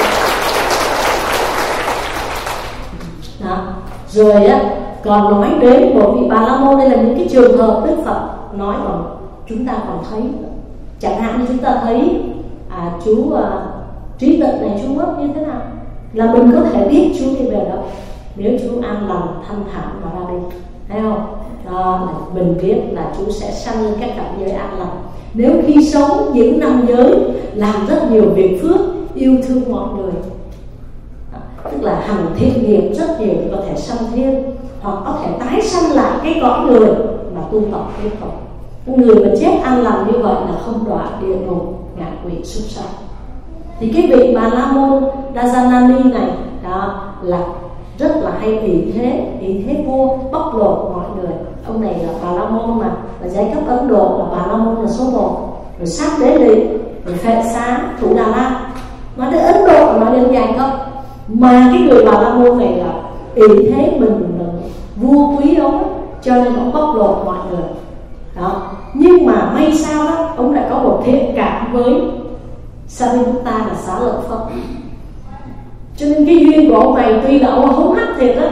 Đó. Rồi á, còn nói đến một vị Bà La Môn. Đây là những cái trường hợp Đức Phật nói còn chúng ta còn thấy. Chẳng hạn như chúng ta thấy chú trí tịnh này chú mất như thế nào, là mình có thể biết chú đi về đâu nếu chú an lành thanh thản mà ra đi, thấy không? Đó, mình biết là chú sẽ sanh lên các cảnh giới an lành. Nếu khi sống những năm giới làm rất nhiều việc phước, yêu thương mọi người, tức là hành thiện nghiệp rất nhiều, thì có thể sanh thiên, hoặc có thể tái sanh lại cái cõi người mà tu tập tiếp tục. Người mà chết an lành như vậy là không đọa địa ngục, ngạ quỷ súc sanh. Thì cái vị Bà La Môn Dajanani này đó là rất là hay ý thế vua bóc lột mọi người. Ông này là Bà La Môn mà, là giai cấp Ấn Độ, là Bà La Môn là số 1, rồi sát đế lì, rồi phệ xá, thủ Đà La. Nói đến Ấn Độ, nói đến giai cấp. Mà cái người Bà La Môn này là ý thế mình là vua quý ông, cho nên ông bóc lột mọi người đó. Nhưng mà may sao đó, ông lại có một thiện cảm với Sariputta là Xá Lợi Phất. Cho nên cái duyên của ông này tuy là ông hống hách thiệt đó, ông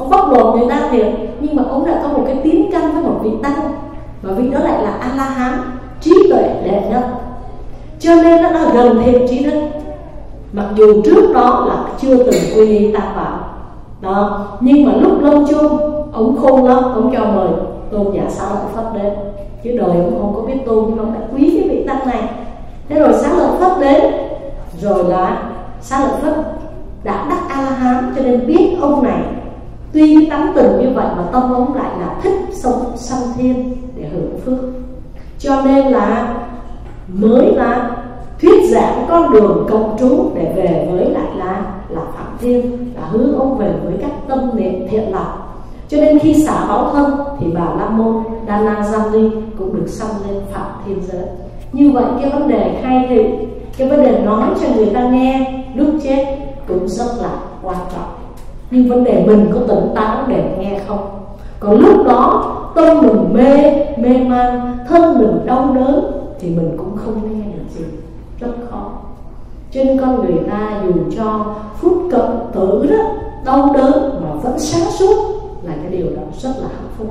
ông bóc lột người ta thiệt, nhưng mà ông đã có một cái tín căn với một vị tăng, và vị đó lại là A La Hán, trí tuệ đệ nhất, cho nên nó đã gần thêm trí đức, mặc dù trước đó là chưa từng quy y Tam Bảo đó. Nhưng mà lúc lâm chung ông khôn lắm, ông cho mời tôn giả Xá Lợi Phất đến, chứ đời ông không có biết tôn, nhưng ông đã quý cái vị tăng này. Thế rồi Xá Lợi Phất đến, rồi là Xá Lợi Phất đã đắc A La Hán, cho nên biết ông này tuy cái tánh tình như vậy mà tâm ông lại là thích sống sanh thiên để hưởng phước, cho nên là mới là thuyết giảng con đường công trú để về với lại là Phạm Thiên, là hướng ông về với các tâm niệm thiện lành. Cho nên khi xả báo thân thì bà La Môn Dana Jamni cũng được sanh lên Phạm Thiên giới. Như vậy cái vấn đề khai thị, cái vấn đề nói cho người ta nghe lúc chết cũng rất là quan trọng. Nhưng vấn đề mình có tỉnh táo để nghe không? Còn lúc đó tâm mình mê man, thân mình đau đớn thì mình cũng không nghe được gì, rất khó. Cho nên con người ta dù cho phút cận tử đó, đau đớn mà vẫn sáng suốt là cái điều đó rất là hạnh phúc.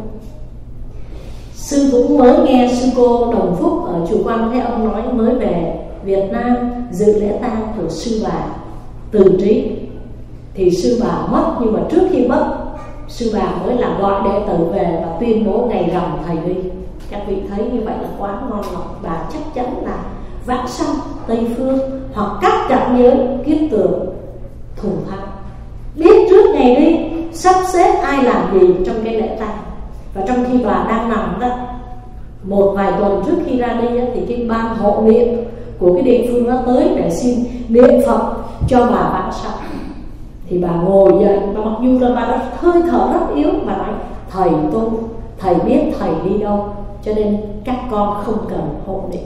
Sư cũng mới nghe sư cô Đồng Phúc ở chùa Quan Thế Ông nói mới về Việt Nam dự lễ tang của sư bà Từ Trí. Thì sư bà mất, nhưng mà trước khi mất, sư bà mới là gọi đệ tử về và tuyên bố ngày rằm thầy đi. Các vị thấy như vậy là quá ngon lành. Bà chắc chắn là vãng sanh Tây Phương hoặc các cảm nhớ kiết tường thùng thăng, biết trước ngày đi, sắp xếp ai làm gì trong cái lễ tang. Và trong khi bà đang nằm đó, một vài tuần trước khi ra đi thì cái ban hộ niệm của cái địa phương đó tới để xin niệm Phật cho bà vãng sanh. Thì bà ngồi dậy, và mặc dù là bà đã hơi thở rất yếu, bà nói thầy tu, thầy biết thầy đi đâu, cho nên các con không cần hộ niệm.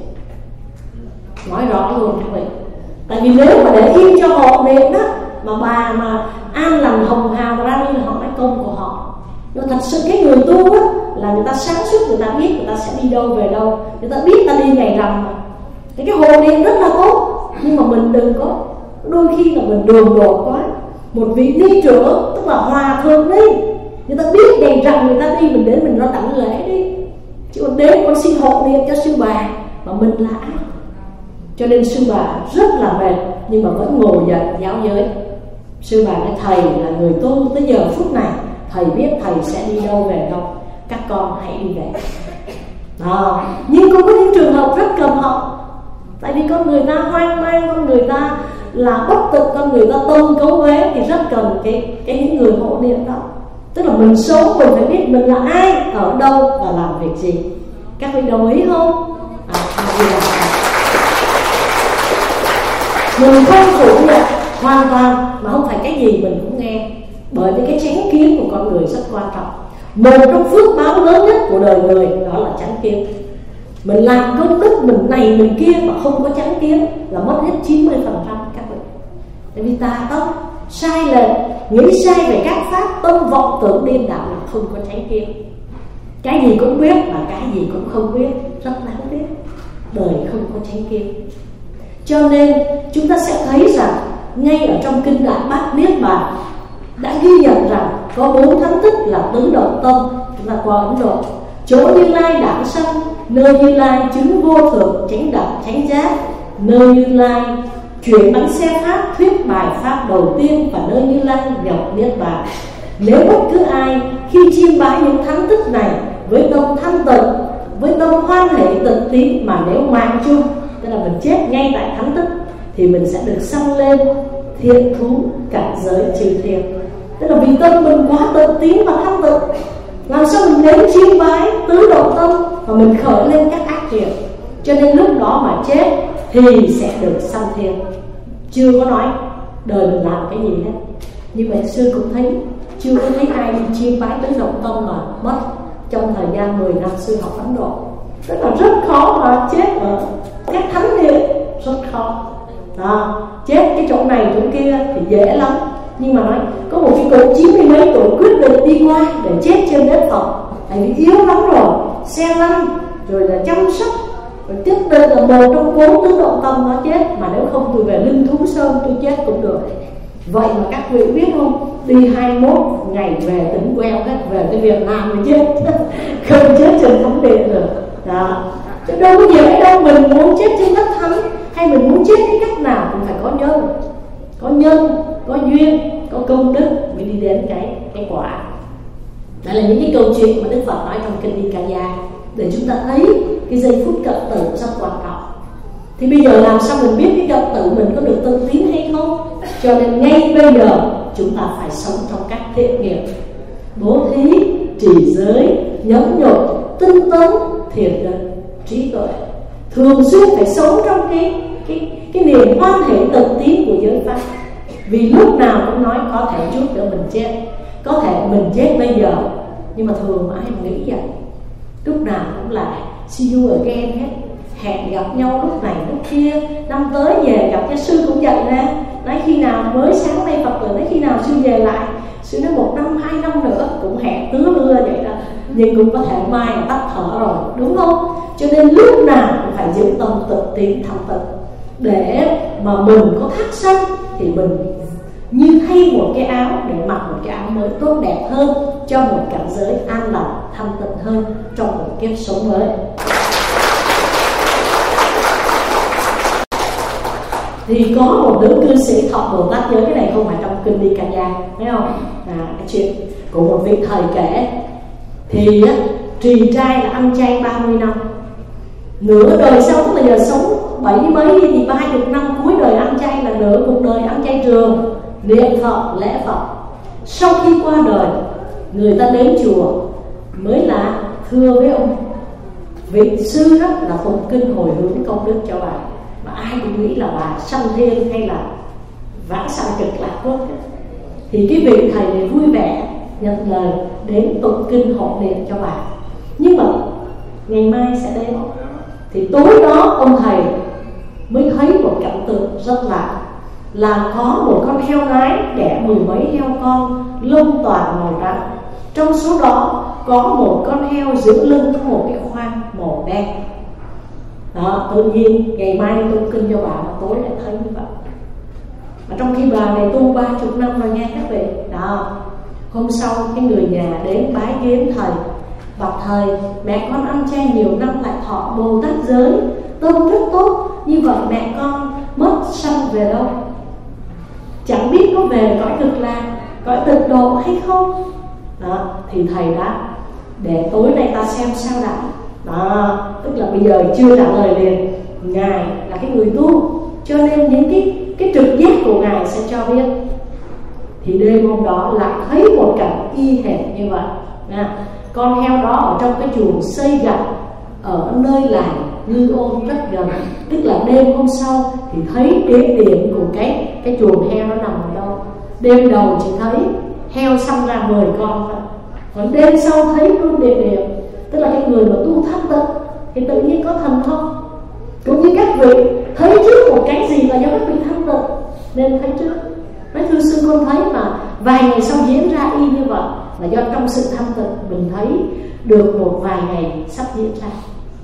Nói rõ luôn các vị. Tại vì nếu mà để yên cho hộ niệm đó, mà bà mà an lành hồng hào ra đi là họ nói công của họ. Nhưng thật sự cái người tu á, là người ta sáng suốt, người ta biết người ta sẽ đi đâu về đâu, người ta biết ta đi ngày rằm mà. Thì cái hộ niệm rất là tốt, nhưng mà mình đừng có, đôi khi là mình đường đột quá. Một vị ni trưởng, tức là hòa thượng đi, người ta biết ngày rằm người ta đi, mình đến mình lo đảnh lễ đi. Chứ còn đến con xin hộ niệm cho sư bà, mà mình là ai? Cho nên sư bà rất là mệt, nhưng mà vẫn ngồi dậy giáo giới. Sư bà nói thầy là người tu, tới giờ phút này thầy biết thầy sẽ đi đâu về đâu, các con hãy đi về đó. Nhưng cũng có những trường hợp rất cầm họ, tại vì con người ta hoang mang, con người ta là bất tịnh, con người ta tôn cấu uế, thì rất cần những người hộ niệm đó. Tức là mình sống mình phải biết mình là ai, ở đâu và làm việc gì. Các vị đồng ý không? Mình không phủ nhận hoàn toàn, mà không phải cái gì mình cũng nghe, bởi vì cái chánh kiến của con người rất quan trọng. Một trong phước báo lớn nhất của đời người đó là chánh kiến. Mình làm công đức mình này mình kia mà không có chánh kiến là mất hết 90% các vị. Tại vì tà tâm, sai lệch, nghĩ sai về các pháp, tâm vọng tưởng điên đảo là không có chánh kiến. Cái gì cũng biết và cái gì cũng không biết, rất đáng tiếc. Đời không có chánh kiến. Cho nên chúng ta sẽ thấy rằng ngay ở trong kinh Đại Bát Niết Bàn đã ghi nhận rằng có 4 thánh tích là tứ động tâm. Chúng ta qua Ấn Độ, chỗ Như Lai đản sanh, nơi Như Lai chứng vô thượng chánh đẳng chánh giác, nơi Như Lai chuyển bánh xe pháp thuyết bài pháp đầu tiên, và nơi Như Lai nhập niết bàn. Nếu bất cứ ai khi chiêm bái những thánh tích này với tâm thanh tịnh, với tâm hoan hỷ tịnh tín, mà nếu mạng chung, tức là mình chết ngay tại thánh tích, thì mình sẽ được sanh lên thiên thú cảnh giới chư thiên. Tức là vì tâm mình quá tịnh tín và thanh tịnh, làm sao mình đến chiêm bái tứ độ tâm và mình khởi lên các ác nghiệp, cho nên lúc đó mà chết thì sẽ được sanh thiên. Chưa có nói đời mình làm cái gì hết. Nhưng mà sư cũng thấy chưa có thấy ai đi chiêm bái tứ độ tâm mà mất trong thời gian 10 năm sư học Ấn Độ. Tức là rất khó mà chết ở các thánh địa, rất khó đó. Chết cái chỗ này chỗ kia thì dễ lắm, nhưng mà nói có một cái cụ 90 mấy tuổi quyết định đi qua để chết trên đất Phật, tại vì yếu lắm rồi, xe lăn rồi là chăm sóc, rồi tiếp định là một trong 4 tứ độ tâm nó chết. Mà nếu không tôi về Linh Thú Sơn tôi chết cũng được. Vậy mà các vị biết không, đi 21 ngày về tỉnh queo hết, về tới Việt Nam mới chết. Không chết trên thánh điện được đó. Chứ đâu có dễ đâu. Mình muốn chết trên đất thánh hay mình muốn chết cái cách nào cũng phải có nhân, có duyên, có công đức mới đi đến cái quả. Đây là những cái câu chuyện mà Đức Phật nói trong kinh Nikaya để chúng ta thấy cái giây phút cận tử rất quan trọng. Thì bây giờ làm sao mình biết cái cận tử mình có được tân tiến hay không? Cho nên ngay bây giờ chúng ta phải sống trong các thiện nghiệp, bố thí, trì giới, nhẫn nhục, tinh tấn, thiền định, trí tuệ. Thường xuyên phải sống trong cái niềm hoan hỷ tân tiến của giới pháp. Vì lúc nào cũng nói có thể chút nữa mình chết, có thể mình chết bây giờ, nhưng mà thường ai mà nghĩ vậy. Lúc nào cũng là see you again hết, hẹn gặp nhau lúc này lúc kia, năm tới về gặp. Cha sư cũng vậy nè, nói khi nào mới sáng nay Phật tử nói khi nào sư về lại, sư nói 1 năm 2 năm nữa, cũng hẹn tứa mưa vậy đó, nhưng cũng có thể mai là tắt thở rồi, đúng không? Cho nên lúc nào cũng phải giữ tâm tự tiến thanh tịnh, để mà mình có thác sanh thì mình như thay một cái áo để mặc một cái áo mới tốt đẹp hơn, cho một cảnh giới an lành thanh tịnh hơn trong một kiếp sống mới. Thì có một nữ cư sĩ Thọ Bồ Tát, nhớ cái này không phải trong kinh Nikaya, thấy không? Cái chuyện của một vị thầy kể. Thì trì trai là ăn chay 30 năm, nửa đời sau, tức là giờ sống 70 mấy thì 30 năm cuối đời ăn chay, là nửa cuộc đời ăn chay trường, niệm Phật, lễ Phật. Sau khi qua đời, người ta đến chùa mới là thưa với ông vị sư đó là tụng kinh hồi hướng công đức cho bà. Và ai cũng nghĩ là bà sanh thiên hay là vãng sanh cực lạc quốc. Thì cái vị thầy này vui vẻ nhận lời đến tụng kinh hộ niệm cho bà. Nhưng mà ngày mai sẽ đến. Thì tối đó ông thầy mới thấy một cảnh tượng rất là có một con heo nái đẻ 10 mấy heo con, lông toàn màu trắng. Trong số đó có một con heo giữa lưng có một cái khoang màu đen. Đó, tự nhiên ngày mai tu kinh cho bà, tối lại thấy như vậy. Mà trong khi bà này tu 30 năm rồi nghe các vị. Đó, hôm sau cái người nhà đến bái kiến thầy. Bạch thầy, mẹ con ăn chay nhiều năm lại thọ Bồ Tát giới, tu rất tốt, như vậy mẹ con mất sanh về đâu? Chẳng biết có về cõi cực lạc, cõi tịnh độ hay không? Đó, thì thầy đã để tối nay ta xem sao đã. Đó, tức là bây giờ chưa trả lời liền. Ngài là cái người tu, cho nên những cái trực giác của Ngài sẽ cho biết. Thì đêm hôm đó lại thấy một cảnh y hệt như vậy. Con heo đó ở trong cái chuồng xây gạch ở nơi làng Ngư Ôn rất gần. Tức là đêm hôm sau thì thấy địa điểm của cái chuồng heo nó nằm ở đâu. Đêm đầu chỉ thấy heo sanh ra 10 con thôi, còn đêm sau thấy luôn địa điểm. Tức là cái người mà tu thanh tịnh thì tự nhiên có thần thông. Cũng như các vị thấy trước một cái gì là do các vị thanh tịnh nên thấy trước. Nói thưa sư con thấy mà vài ngày sau diễn ra y như vậy, là do trong sự thanh tịnh mình thấy được một vài ngày sắp diễn ra.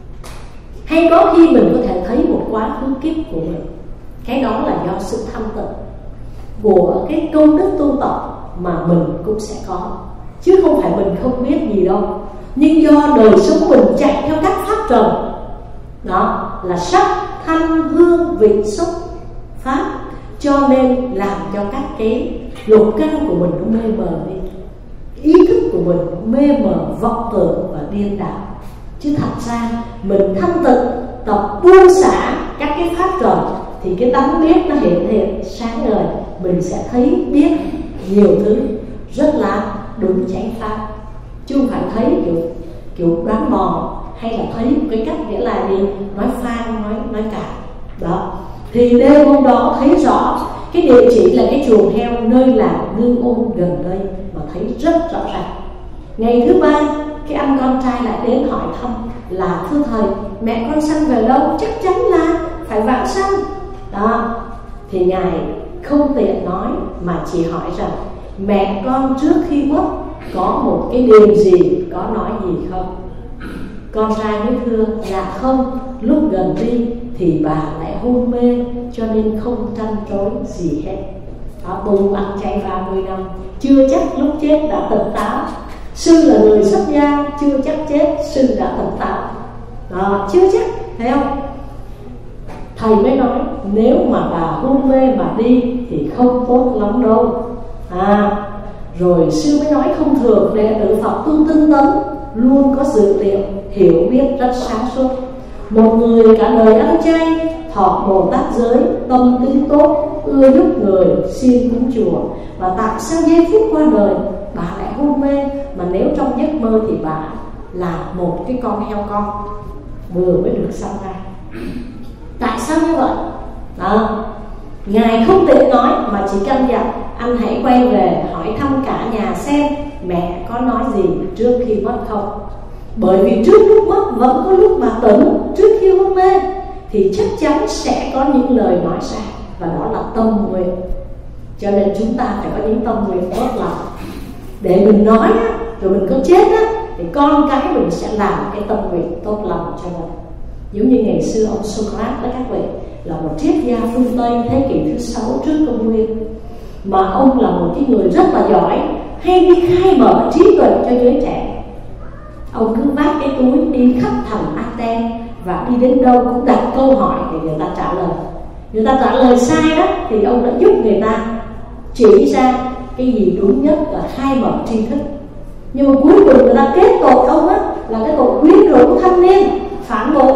Hay có khi mình có thể thấy một quá khứ kiếp của mình. Cái đó là do sự thanh tịnh của cái công đức tu tập mà mình cũng sẽ có, chứ không phải mình không biết gì đâu. Nhưng do đời sống mình chạy theo các pháp trần, đó là sắc, thanh, hương, vị, xúc, pháp, cho nên làm cho các cái lục căn của mình nó mê mờ đi, ý thức của mình mê mờ, vọng tưởng và điên đảo. Chứ thật ra mình thanh tịnh, tập buông xả các cái pháp trần thì cái tánh biết nó hiện sáng ngời, mình sẽ thấy biết nhiều thứ rất là đúng chánh pháp, chứ không phải thấy kiểu đoán mò, hay là thấy một cái cách nghĩa là gì nói phan, nói cả. Đó, thì đêm hôm đó thấy rõ cái địa chỉ là cái chuồng heo nơi làng Ngư Ôn gần đây, mà thấy rất rõ ràng. Ngày thứ ba, cái anh con trai lại đến hỏi thăm là thưa thầy, mẹ con sanh về đâu? Chắc chắn là phải vãng sanh. Đó, thì ngài không tiện nói mà chỉ hỏi rằng mẹ con trước khi mất có một cái điều gì, có nói gì không? Con trai mới thưa là không, lúc gần đi thì bà lại hôn mê, cho nên không trăn trối gì hết. tu ăn chay 30 năm, chưa chắc lúc chết đã tỉnh táo. Sư là người xuất gia, chưa chắc chết sư đã tỉnh táo. Đó, chưa chắc, thấy không? Thầy mới nói nếu mà bà hôn mê mà đi thì không tốt lắm đâu. Rồi sư mới nói thông thường đệ tử Phật tu tinh tấn luôn có dự liệu, hiểu biết rất sáng suốt. Một người cả đời ăn chay, thọ Bồ Tát giới, tâm tính tốt, ưa giúp người, siêng cúng chùa, và tại sao giây phút qua đời bà lại hôn mê? Mà nếu trong giấc mơ thì bà là một cái con heo con vừa mới được sinh ra. Tại sao như vậy? Ngài không tiện nói mà chỉ căn dặn anh hãy quay về hỏi thăm cả nhà xem mẹ có nói gì trước khi mất không. Bởi vì trước lúc mất vẫn có lúc bà tỉnh, trước khi hôn mê thì chắc chắn sẽ có những lời nói ra, và đó là tâm nguyện. Cho nên chúng ta phải có những tâm nguyện tốt lòng để mình nói rồi mình có chết thì con cái mình sẽ làm cái tâm nguyện tốt lòng cho mình. Giống như ngày xưa ông Socrates đó các vị, là một triết gia phương Tây thế kỷ thứ 6 trước công nguyên, mà ông là một cái người rất là giỏi, hay đi khai mở trí tuệ cho giới trẻ. Ông cứ vác cái túi đi khắp thành Athens, và đi đến đâu cũng đặt câu hỏi để người ta trả lời. Người ta trả lời sai đó thì ông đã giúp người ta chỉ ra cái gì đúng nhất là khai mở tri thức. Nhưng mà cuối cùng người ta kết tội ông là cái tội quyến rũ thanh niên, phản bội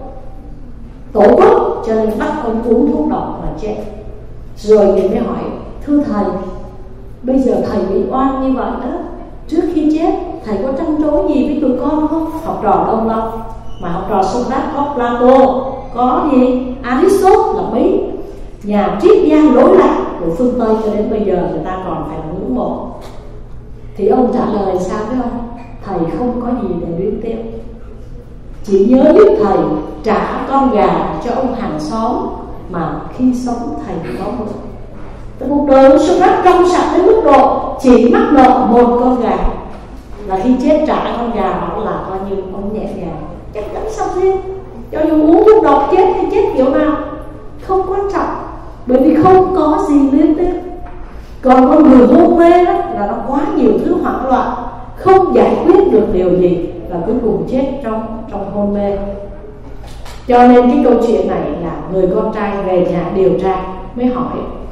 tổ quốc, cho nên bắt ông uống thuốc độc mà chết. Rồi người mới hỏi: thưa thầy, bây giờ thầy bị oan như vậy đó, trước khi chết thầy có trăn trối gì với tụi con không? Học trò đông lắm, mà học trò Socrates có Plato, có gì Aristotle, là mấy nhà triết gia lỗi lạc của phương Tây, cho đến bây giờ người ta còn phải ngưỡng mộ. Thì ông trả lời sao với ông? Thầy không có gì để luyến tiếc, chỉ nhớ giúp thầy trả con gà cho ông hàng xóm mà khi sống thầy có một. Cuộc đời của Socrates trong sạch đến mức độ chỉ mắc nợ một con gà, là khi chết trả con gà đó là coi như ông nhẹ nhàng, chắc chắn xong thêm. Cho dù uống thuốc độc chết hay chết kiểu nào không quan trọng, bởi vì không có gì liên tiếp. Còn con người hôn mê đó là nó quá nhiều thứ hoảng loạn, không giải quyết được điều gì, và cuối cùng chết trong hôn mê. Cho nên cái câu chuyện này là người con trai về nhà điều tra mới hỏi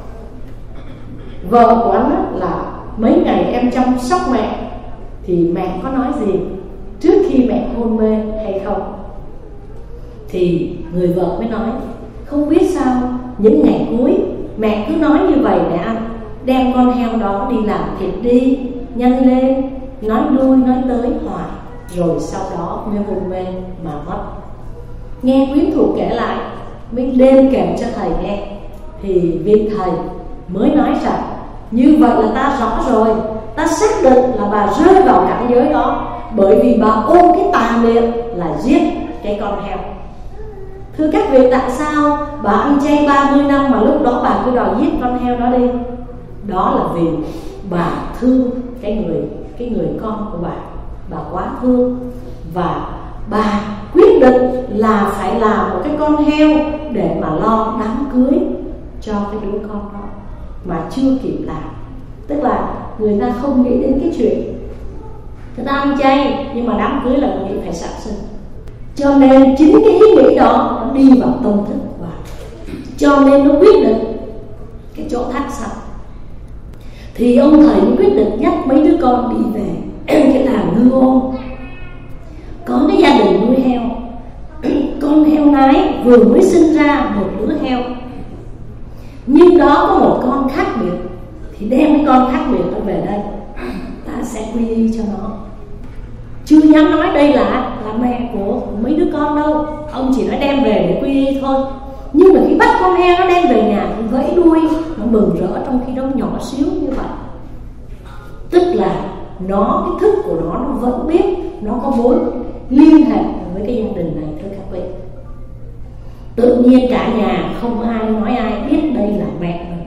vợ của anh là mấy ngày em chăm sóc mẹ thì mẹ có nói gì trước khi mẹ hôn mê hay không? Thì người vợ mới nói: không biết sao những ngày cuối mẹ cứ nói như vậy nè anh, đem con heo đó đi làm thịt đi, nhanh lên, nói lui nói tới hoài, rồi sau đó mới hôn mê mà mất. Nghe quyến thuộc kể lại mới đêm kèm cho thầy nghe, thì vị thầy mới nói rằng như vậy là ta rõ rồi, ta xác định là bà rơi vào cảnh giới đó bởi vì bà ôm cái tà niệm là giết cái con heo. Thưa các vị, tại sao bà ăn chay 30 năm mà lúc đó bà cứ đòi giết con heo đó đi? Đó là vì bà thương cái người con của bà quá thương, và bà quyết định là phải làm một cái con heo để mà lo đám cưới cho cái đứa con đó mà chưa kịp làm. Tức là người ta không nghĩ đến cái chuyện người ta ăn chay nhưng mà đám cưới là nghĩ phải sản sinh. Cho nên chính cái ý nghĩ đó nó đi vào tâm thức của bà, cho nên nó quyết định cái chỗ thác sạch. Thì ông thầy mới quyết định dắt mấy đứa con đi về cái làng Ngư Ôn. Có cái gia đình nuôi heo, con heo nái vừa mới sinh ra một đứa heo, nhưng đó có một con khác biệt, thì đem cái con khác biệt nó về đây, ta sẽ quy y cho nó. Chưa dám nói đây là mẹ của mấy đứa con đâu, ông chỉ nói đem về để quy y thôi. Nhưng mà khi bắt con heo nó đem về nhà, nó vẫy đuôi, nó mừng rỡ trong khi nó nhỏ xíu như vậy. Tức là nó, cái thức của nó vẫn biết nó có mối liên hệ với cái gia đình này, thưa các vị. Tự nhiên cả nhà không ai nói ai biết đây là mẹ mình.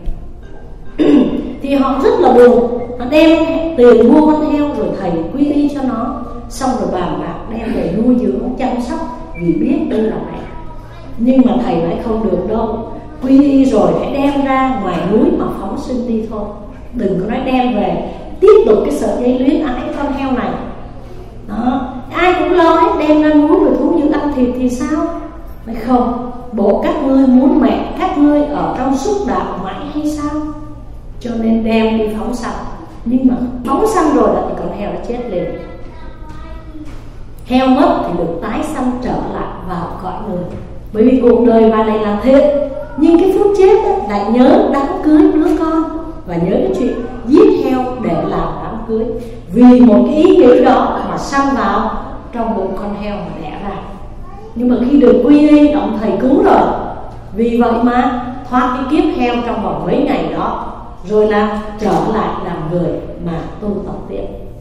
Thì họ rất là buồn, họ đem tiền mua con heo rồi thầy quy y cho nó, xong rồi bàn bạc đem về nuôi dưỡng chăm sóc vì biết đây là mẹ. Nhưng mà thầy nói không được đâu, quy y rồi hãy đem ra ngoài núi mà phóng sinh đi thôi. Đừng có nói đem về tiếp tục cái sợi dây luyến ái con heo này. Đó, ai cũng lo hết, đem ra núi rồi thú dữ ăn thịt thì sao? Phải không? Bộ các ngươi muốn mẹ các ngươi ở trong xúc đạo mãi hay sao? Cho nên đem đi phóng sanh. Nhưng mà phóng sanh rồi là thì con heo đã chết liền. Heo mất thì được tái sanh trở lại vào cõi người. Bởi vì cuộc đời vào đây là thiện, nhưng cái phút chết lại nhớ đám cưới đứa con, và nhớ cái chuyện giết heo để làm đám cưới. Vì một cái ý nghĩ đó mà sanh vào trong bụng con heo mà đẻ ra. Nhưng mà khi được quy y ông thầy cứu rồi, vì vậy mà thoát cái kiếp heo trong vòng mấy ngày đó, rồi là trở lại làm người mà tu tập tiếp.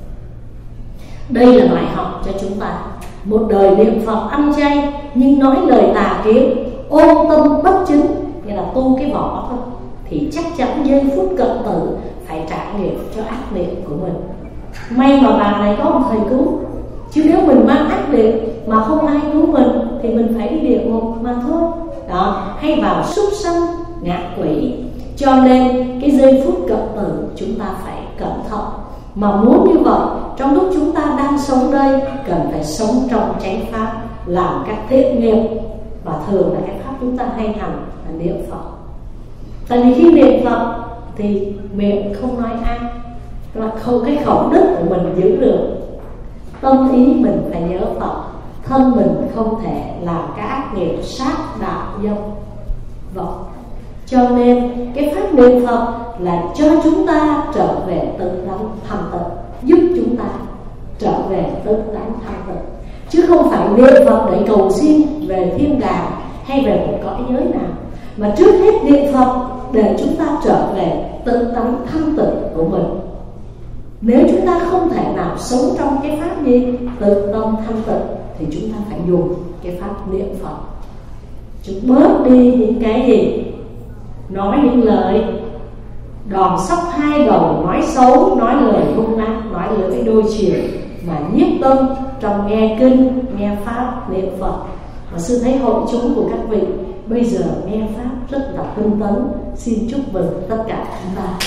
Đây là bài học cho chúng ta. Một đời niệm Phật ăn chay nhưng nói lời tà kiến, ôn tâm bất chính, nghĩa là tu cái vỏ thôi, thì chắc chắn giây phút cận tử phải trải nghiệm cho ác niệm của mình. May mà bà này có ông thầy cứu, chứ nếu mình mang ác niệm mà không ai cứu mình thì mình phải đi địa ngục mà thôi. Đó, hay vào súc sanh, ngạ quỷ. Cho nên cái giây phút cận tử chúng ta phải cẩn thận. Mà muốn như vậy, trong lúc chúng ta đang sống đây, cần phải sống trong chánh pháp, làm các thiện nghiệp. Và thường là cái pháp chúng ta hay hành là niệm Phật. Tại vì khi niệm Phật thì miệng không nói ác, là không, cái khẩu đức của mình giữ được, tâm ý mình phải nhớ Phật, thân mình không thể làm các ác nghiệp sát đạo dâm vọng. Cho nên cái pháp niệm Phật là cho chúng ta trở về tự tánh thanh tịnh, giúp chúng ta trở về tự tánh thanh tịnh, chứ không phải niệm Phật để cầu xin về thiên đàng hay về một cõi giới nào, mà trước hết niệm Phật để chúng ta trở về tự tánh thanh tịnh của mình. Nếu chúng ta không thể nào sống trong cái pháp gì tự tâm thanh tịnh thì chúng ta phải dùng cái pháp niệm Phật. Chúng bớt đi những cái gì nói những lời đòn sóc hai đầu, nói xấu, nói lời hung ác, nói lưỡi đôi chiều, mà nhiếp tâm trong nghe kinh, nghe pháp, niệm Phật. Và sư thấy hội chúng của các vị bây giờ nghe pháp rất là tinh tấn. Xin chúc mừng tất cả chúng ta.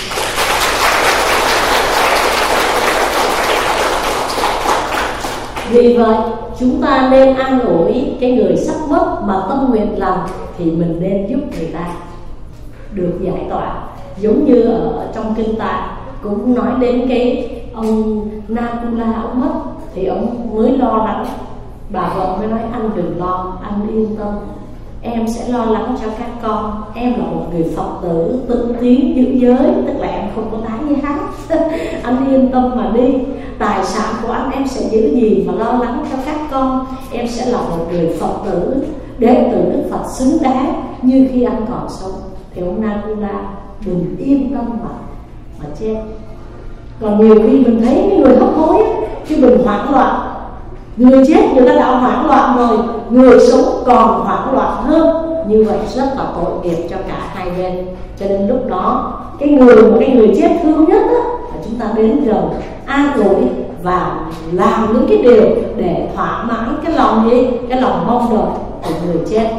Vì vậy chúng ta nên an ủi cái người sắp mất mà tâm nguyện làm, thì mình nên giúp người ta được giải tỏa. Giống như ở trong kinh Tạng cũng nói đến cái ông Nakula, ông mất thì ông mới lo lắng. Bà vợ mới nói anh đừng lo, anh yên tâm, em sẽ lo lắng cho các con. Em là một người Phật tử tinh tiến giữ giới, tức là em không có tái hát. Anh yên tâm mà đi. Tài sản của anh em sẽ giữ gì mà lo lắng cho các con. Em sẽ là một người Phật tử, đệ tử Đức Phật xứng đáng như khi anh còn sống. Thì ông Nakula đừng yên tâm mà chết. Còn nhiều khi mình thấy cái người hấp hối chứ mình hoảng loạn. Người chết người ta đã hoảng loạn rồi, người sống còn hoảng loạn hơn. Như vậy rất là tội nghiệp cho cả hai bên. Cho nên lúc đó cái người chết thương nhất là chúng ta đến gần an ủi và làm những cái điều để thỏa mãn cái lòng gì, cái lòng mong đợi của người chết.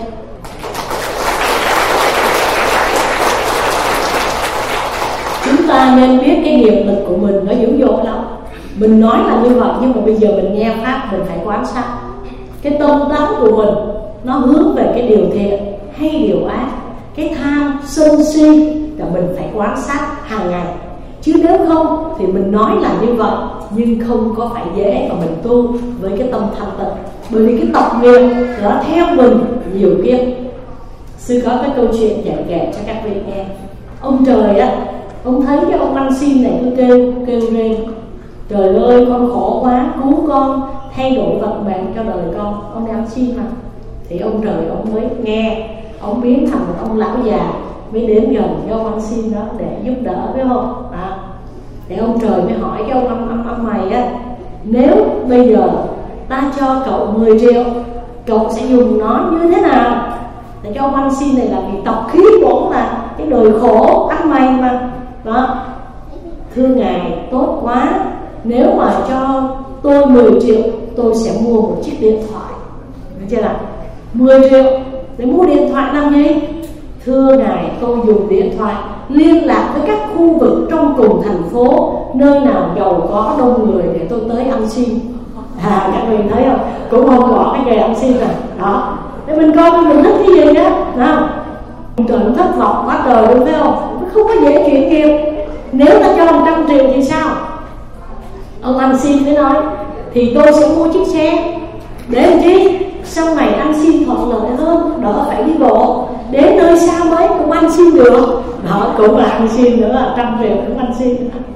Chúng ta nên biết cái nghiệp lực của mình nó dữ dội lắm. Mình nói là như vậy, nhưng mà bây giờ mình nghe pháp mình phải quan sát cái tâm tánh của mình, nó hướng về cái điều thiện hay điều ác, cái tham sân si là mình phải quan sát hàng ngày. Chứ nếu không thì mình nói là như vậy nhưng không có phải dễ mà mình tu với cái tâm thanh tịnh. Bởi vì cái tập nghiệp nó theo mình nhiều kiếp. Sư có cái câu chuyện kể cho các vị nghe. Ông trời á, ông thấy cái ông ăn xin này cứ kêu rên: trời ơi con khổ quá, cứu con, thay đổi vận mệnh cho đời con. Ông đi ăn xin mà. Thì ông trời ông mới nghe, ông biến thành một ông lão già mới đến gần cái ông ăn xin đó để giúp đỡ, phải không? Thì ông trời mới hỏi cái ông mày á: nếu bây giờ ta cho cậu 10 triệu, cậu sẽ dùng nó như thế nào? Thì cái ông ăn xin này là vì tập khí của ông là cái đời khổ ăn mày mà. Đó, thưa ngài tốt quá, nếu mà cho tôi 10 triệu tôi sẽ mua một chiếc điện thoại. Được chưa nào? 10 triệu để mua điện thoại làm gì? Thưa Ngài, tôi dùng điện thoại liên lạc với các khu vực trong cùng thành phố, nơi nào giàu có đông người để tôi tới ăn xin. Các mình thấy không? Cũng không bỏ cái nghề ăn xin này. Đó, để mình coi mình thích cái gì đó. Trời, nó thất vọng quá trời luôn, thấy không? Nó không có dễ chuyện kêu. Nếu ta cho 100 triệu thì sao? Ông ăn xin mới nói thì tôi sẽ mua chiếc xe để làm chi? Sau này ăn xin thuận lợi hơn, đỡ phải đi bộ. Đến nơi xa mấy cũng ăn xin được. Đó cũng là ăn xin nữa, 100 triệu cũng ăn xin.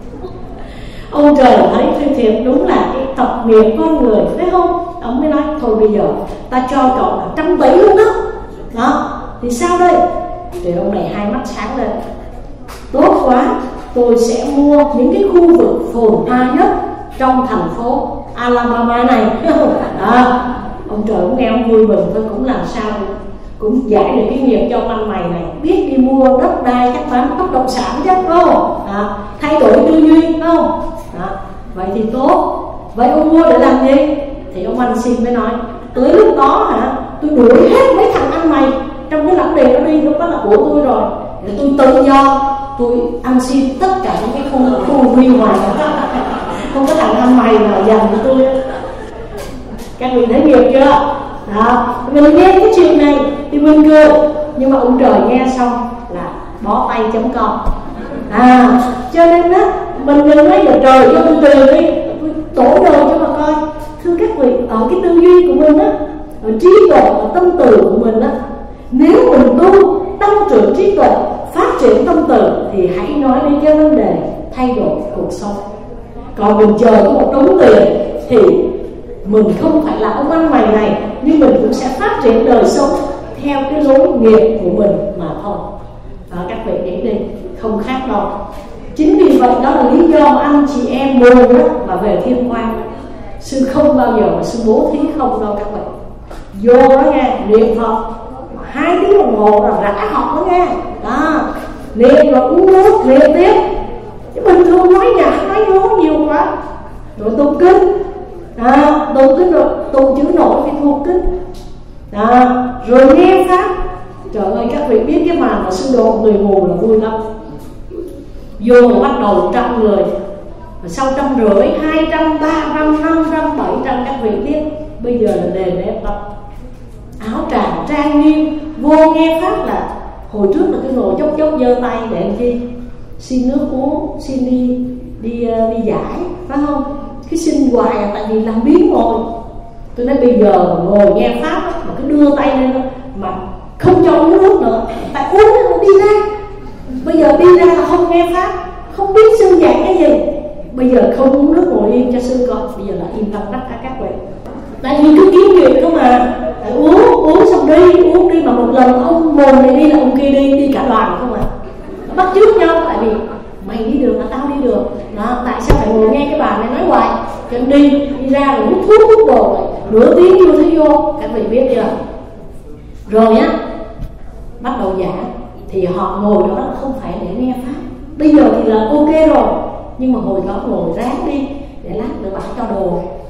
Ông trời thấy thiệt đúng là cái tập nghiệp con người, phải không? Ông mới nói thôi bây giờ ta cho cậu là 100 tỷ luôn đó. Đó thì sao đây? Thì ông này hai mắt sáng lên. Tốt quá, tôi sẽ mua những cái khu vực phồn hoa nhất trong thành phố Alabama này. Đó, ông trời cũng nghe ông vui mừng thôi, cũng làm sao cũng giải được cái nghiệp cho anh mày này, biết đi mua đất đai, các bán bất động sản chắc không? Thay đổi tư duy không? Vậy thì tốt. Vậy ông mua để làm gì? Thì ông ăn xin mới nói tới lúc đó tôi đuổi hết mấy thằng ăn mày trong cái lãnh địa đó đi, lúc đó là của tôi rồi, để tôi tự do tôi ăn xin tất cả những cái khu huy hoàng, không có thằng ăn mày nào dành cho tôi. Các vị thấy nghiệp chưa? Đó, mình nghe cái chuyện này thì mình cười, nhưng mà ông trời nghe xong là bó tay .com. Cho nên đó mình đừng nói là trời cho tôi tiền đi, tôi tổ đồ cho mà coi. Thưa các vị, ở cái tư duy của mình á, ở trí tuệ, ở tâm từ của mình á, nếu mình tu tăng trưởng trí tuệ, phát triển tâm từ thì hãy nói đến cái vấn đề thay đổi cuộc sống. Còn mình chờ có một đống tiền thì mình không phải là ông ăn mày này, nhưng mình cũng sẽ phát triển đời sống theo cái lối nghiệp của mình mà thôi. Các vị nghĩ đi, không khác đâu. Chính vì vậy đó là lý do mà anh chị em buồn đó mà về thiên quan. Sư không bao giờ mà sư bố thí không đâu các vị. Vô đó nghe, niệm Phật 2 tiếng đồng hồ là rã học đó nghe. Niệm rồi uống nước, niệm tiếp. Chứ bình thường nói nhạc, nói nhố nhiều quá. Rồi tụng kinh, tụng kinh rồi tụng chữ nổi thì thuộc kinh. Rồi nghe pháp. Trời ơi, các vị biết cái màn mà sư độ người mù là vui lắm. Vô mà bắt đầu 100 người, và sau 150, 200, 300, 500, 700, các vị biết bây giờ là nề nếp lắm. Áo tràng trang nghiêm, vô nghe pháp là hồi trước là cái ngồi chốc chốc giơ tay để làm chi? Xin nước uống, xin đi giải, phải không? Cái xin hoài là tại vì làm biến ngồi. Tôi nói bây giờ mà ngồi nghe pháp mà cứ đưa tay lên mà không cho uống nước nữa, tại uống nó đi ra. Bây giờ đi ra là không nghe pháp, không biết sư dạy cái gì. Bây giờ không uống nước ngồi yên cho sư coi. Bây giờ là yên tâm tất cả các vị. Tại vì cứ kiếm chuyện không mà uống xong uống đi mà một lần ông mồm này đi là ông kia đi cả đoàn không à. Nó bắt chước nhau, tại vì mày đi đường là tao đi đường. Đó, tại sao phải ngồi nghe cái bà này nói hoài? Cho nên đi ra rồi hút thuốc hút đồ nửa tiếng vô thấy vô. Các vị biết chưa? Rồi á, bắt đầu giảng thì họ ngồi đó không phải để nghe pháp. Bây giờ thì là ok rồi, nhưng mà hồi đó ngồi ráng đi để lát nữa bà cho đồ.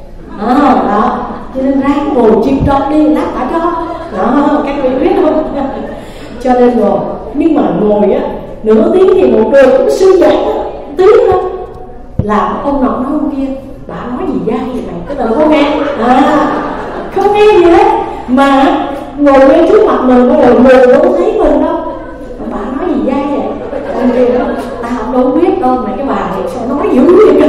Đó, cho nên ráng ngồi chịu trọ đi, lát bà cho. Đó, các vị biết không? Cho nên rồi, nhưng mà ngồi á nửa tiếng thì một đời cũng sư giảng tí thôi, làm ông nọ nói ông kia, bà nói gì dai vậy mày, cái đầu không nghe, không nghe gì hết, mà ngồi ngay trước mặt mình có ngồi mù đâu thấy mình đâu, bà nói gì dai vậy, ông kia đó, tao đâu biết đâu, mà cái bà này sao nói dữ vậy.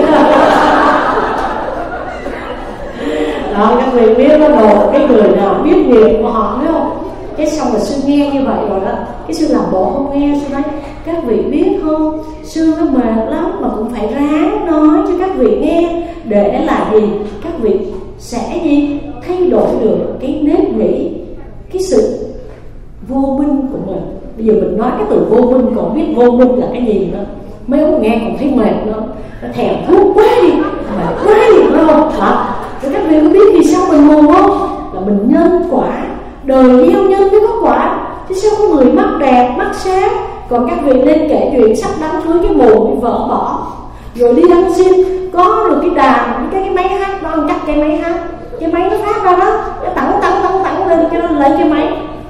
Đó, các vị biết đó, đồ cái người nào biết nghiệp của họ biết không? Cái xong rồi sư nghe như vậy rồi đó, cái sư làm bộ không nghe. Sư nói các vị biết không, sư nó mệt lắm mà cũng phải ráng nói cho các vị nghe, để là gì? Các vị sẽ gì? Thay đổi được cái nếp nghĩ, cái sự vô minh của mình. Bây giờ mình nói cái từ vô minh, còn biết vô minh là cái gì nữa. Mấy ông nghe còn thấy mệt nữa, nó thèm thuốc quá đi, mệt quá đi, phải không? Rồi các vị có biết vì sao mình mù không? Là mình nhân quả, đời gieo nhân mới có quả. Chứ sao có người mắt đẹp, mắt sáng. Còn các vị nên kể chuyện sắp đám cưới cái mù bị vỡ bỏ, rồi đi ăn xin, có được cái đàn, cái máy hát, nó chắc cái máy hát, cái máy nó phát ra đó, nó tặng lên cho nó lấy cái máy.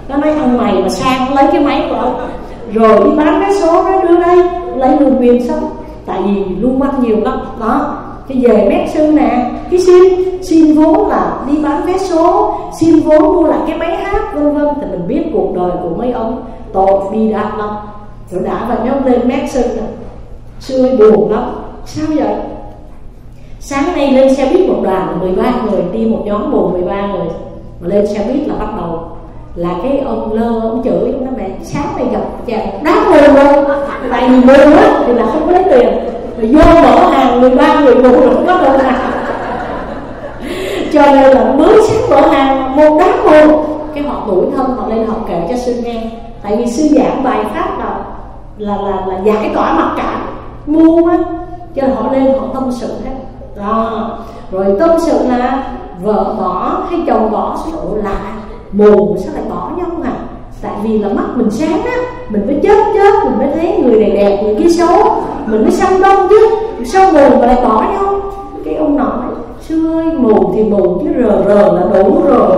Nó nói ông mày mà sang lấy cái máy của ông rồi đi bán vé số, nó đưa đây lấy luôn quyền sống. Tại vì luôn mắc nhiều lắm đó. Cái về mét sư nè, cái xin vốn là đi bán vé số, xin vốn mua lại cái máy hát vân vân. Thì mình biết cuộc đời của mấy ông tội bi đát lắm. Rồi đã và nhóc lên mét sư nè, sư ơi buồn lắm. Sao vậy? Sáng nay lên xe buýt một đoàn 13 người, đi một nhóm buồn 13 người. Mà lên xe buýt là bắt đầu là cái ông lơ, ông chửi, ông nói mẹ sáng nay gặp chàng đáng buồn luôn. Tại vì buồn á thì là không có lấy tiền, rồi vô mở hàng 13 người buồn rồi không có đơn hàng. Cho nên là mới sáng mở hàng một đáng buồn. Cái họ tuổi thân họ lên họ kể cho sư nghe. Tại vì sư giảng bài pháp là giải tỏa mặc cảm ngu á, cho nên họ lên họ tâm sự hết đó. Rồi tâm sự là vợ bỏ hay chồng bỏ, số lạ buồn sao lại bỏ nhau hả? Tại vì là mắt mình sáng á, mình phải chết mình mới thấy người này đẹp người kia xấu, mình mới săn đông chứ, sao buồn mà lại bỏ nhau? Cái ông nói sư ơi buồn thì buồn chứ rờ là đủ rồi.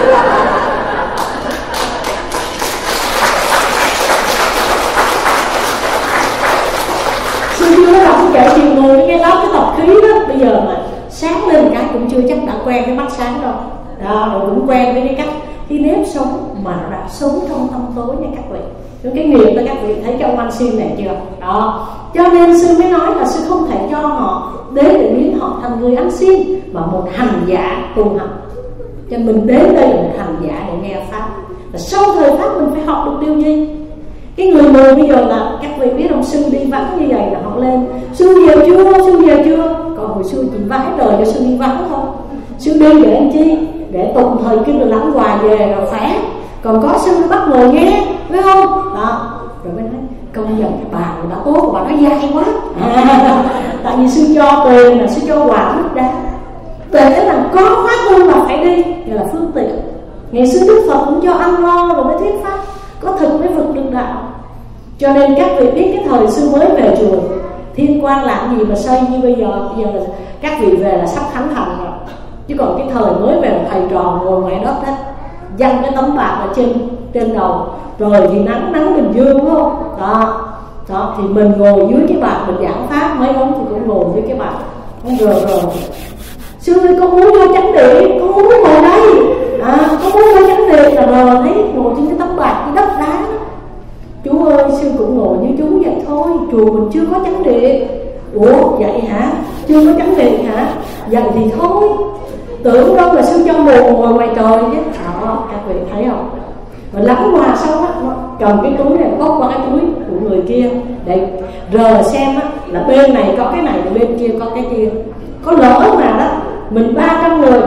Sư chưa có đọc kể nhiều người cái đó cái tập khí đó, bây giờ mà sáng lên cái cũng chưa chắc đã quen cái mắt sáng đâu đó, rồi cũng quen với cái cách cái nếp sống mà nó đã sống trong tâm tối nha các vị. Cái nghiệp đó các vị thấy cái ông anh xin này chưa đó. Cho nên sư mới nói là sư không thể cho họ đến để biến họ thành người ăn xin, mà một hành giả tu hành. Cho mình đến đây là một hành giả để nghe pháp. Và sau thời pháp mình phải học được điều gì? Cái người mù bây giờ là các vị biết ông sư đi vắng như vậy là họ lên sư về chưa. Còn hồi xưa chỉ vái đời cho sư đi vắng thôi. Sư đi để làm chi? Để tụng thời kinh rồi lãnh quà về rồi khỏe. Còn có sư nó bắt ngồi nghe, phải không? Đó. Rồi mới nói công nhận cái bà đã tốt, bà nói dai quá. Tại vì sư cho tiền là sư cho quà nước đá. Để là có pháp tu là phải đi, gọi là phương tiện. Ngày xưa Đức Phật cũng cho ăn lo rồi mới thuyết pháp, có thực mới vực được đạo. Cho nên các vị biết cái thời sư mới về chùa Thiên Quang làm gì mà xây như bây giờ là các vị về là sắp khánh thành rồi. Chứ còn cái thời mới về thầy trò ngồi ngoài đất đó, dăng cái tấm bạc ở trên đầu, rồi thì nắng bình dương đúng không? Đó thì mình ngồi dưới cái bạc mình giảng pháp, mấy ông thì cũng ngồi dưới cái bạc. Rồi sư ơi con muốn vô chánh điện, con muốn ngồi đây, con muốn vô chánh điện là rồi thấy ngồi trên cái tấm bạc cái đất đá. Chú ơi sư cũng ngồi như chú vậy thôi, chùa mình chưa có chánh điện. Ủa vậy hả? Chưa có chánh điện hả? Vậy thì thôi, tưởng đâu là sư cho mù ngồi ngoài trời chứ. Các vị thấy không? Rồi lắng qua xong á, cầm cái túi này bóc qua cái túi của người kia để rờ xem á, là bên này có cái này, bên kia có cái kia. Có lỡ mà đó, mình 300 người,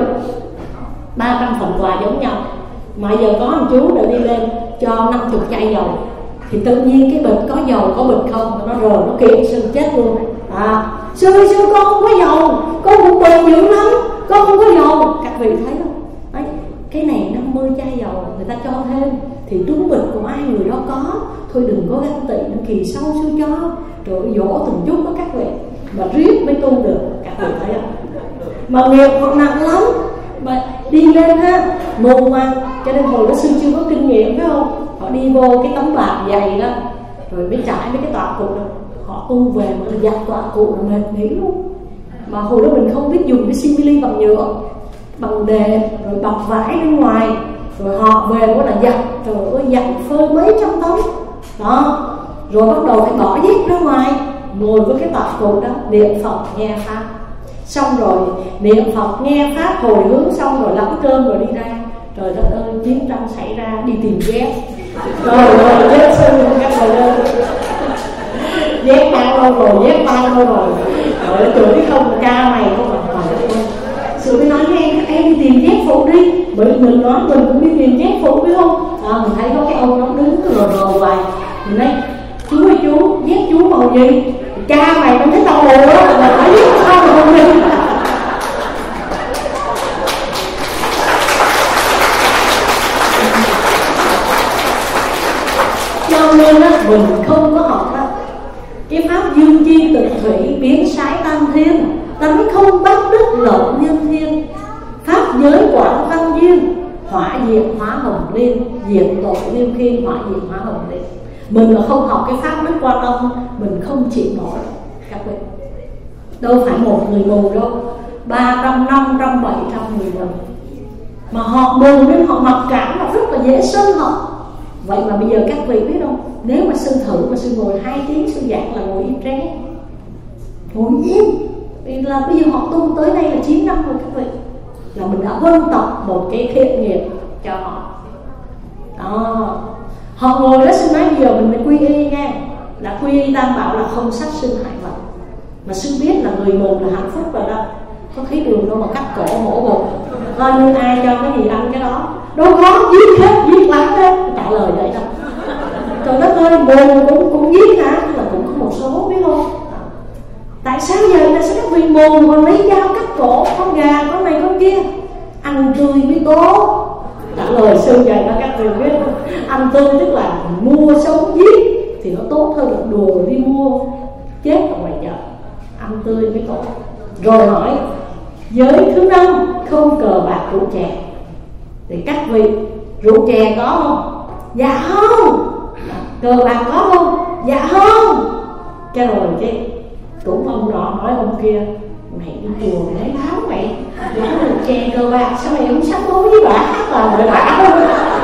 300 phần quà giống nhau, mà giờ có một chú đã đi lên cho 50 chai dầu, thì tự nhiên cái bịch có dầu có bịch không, nó rờ nó kiện sư chết luôn. Sư con không có dầu, con cũng bền dữ lắm, con không có dầu. Các vị thấy không? Đấy, cái này 50 chai dầu người ta cho thêm thì túi bịch của ai người đó có. Thôi đừng có ganh tị, kỳ sau sư cho. Rồi dỗ từng chút đó các vị, mà riết mới tu được. Các vị thấy không? Mà nghiệp họ nặng lắm, mà đi lên ha, mù mà. Cho nên hồi đó sư chưa có kinh nghiệm phải không? Họ đi vô cái tấm bạc dày đó, rồi mới trải mấy cái tọa cụ đó. Họ tu về mà giặt tọa cụ là mệt nghỉ luôn. Mà hồi đó mình không biết dùng cái simili bằng nhựa, bằng đề, rồi bọc vải bên ngoài. Rồi họ về cũng là giặt, trời ơi giặt phơi mấy trăm tấn đó. Rồi bắt đầu phải bỏ dép ra ngoài, ngồi với cái tọa cụ đó, niệm Phật nghe pháp. Xong rồi niệm Phật nghe pháp hồi hướng xong rồi lắm cơm rồi đi ra. Trời đất ơi, chiến tranh xảy ra, đi tìm dép. Rồi dép sư các bạn ơi, dép bao đâu rồi, dép bao đâu rồi. Rồi chửi không, ca mày không mà hỏi. Sư mới nói với em đi tìm dép phụ đi. Bởi mình nói mình cũng đi tìm dép phụ phải không? Mình thấy có cái ông nó đứng rờ hoài. Mình nói chú ơi chú, dép chú màu gì? Ca mày không thấy tao mù đó, mà phải dép sao mà không đi. Cho nên á, mình không có học đó. Cái pháp dương chi tịch thủy biến sái tam thiên, ta nói không bắt đứt lộn nhân thiên. Pháp giới quảng văn duyên, hỏa diệt hóa hồng liên, diệt tội liêu khi hỏa diệt hóa hồng liên. Mình mà không học cái pháp Đức Quan Âm, mình không chịu nổi các vị. Đâu phải một người mù đâu, 300, 500, 700 người mù. Mà họ mù nên họ mặc cảm là rất là dễ sân họ. Vậy mà bây giờ các vị biết không, nếu mà sư thử mà sư ngồi 2 tiếng sư giảng là ngồi im tré, ngồi im. Vì là bây giờ họ tu tới đây là 9 năm rồi các vị, là mình đã vân tập một cái thiện nghiệp cho họ. Đó. Họ ngồi đó sư nói bây giờ mình phải quy y nha, là quy y Tam Bảo là không sát sinh hại vật. Mà sư biết là người mù là hạnh phúc rồi đó, có thấy đường đâu mà cắt cổ mổ bụng, coi như ai cho cái gì ăn cái đó, đâu có giết hết, giết lắm hết, trả lời vậy đâu. Trời đất ơi, mù cũng giết hả? Là cũng có một số biết không? Tại sao vậy? Là sao các vị mù còn lấy dao cắt cổ con gà, con này con kia? Ăn tươi mới tốt. Trả lời sư vậy đó các vị biết không? Ăn tươi tức là mua sống giết thì nó tốt hơn là đùa đi mua chết ở ngoài chợ. Ăn tươi mới tốt. Rồi hỏi giới thứ 5 không cờ bạc rượu chè. Thì các vị rượu chè có không? Dạ không. Cờ bạc có không? Dạ không. Cái rồi chứ cũng ông nọ nói ông kia, mày đi chùa mày lấy tháo mày, lão rượu chè cờ bạc sao mày không sám hối với bà hát là mày bả không?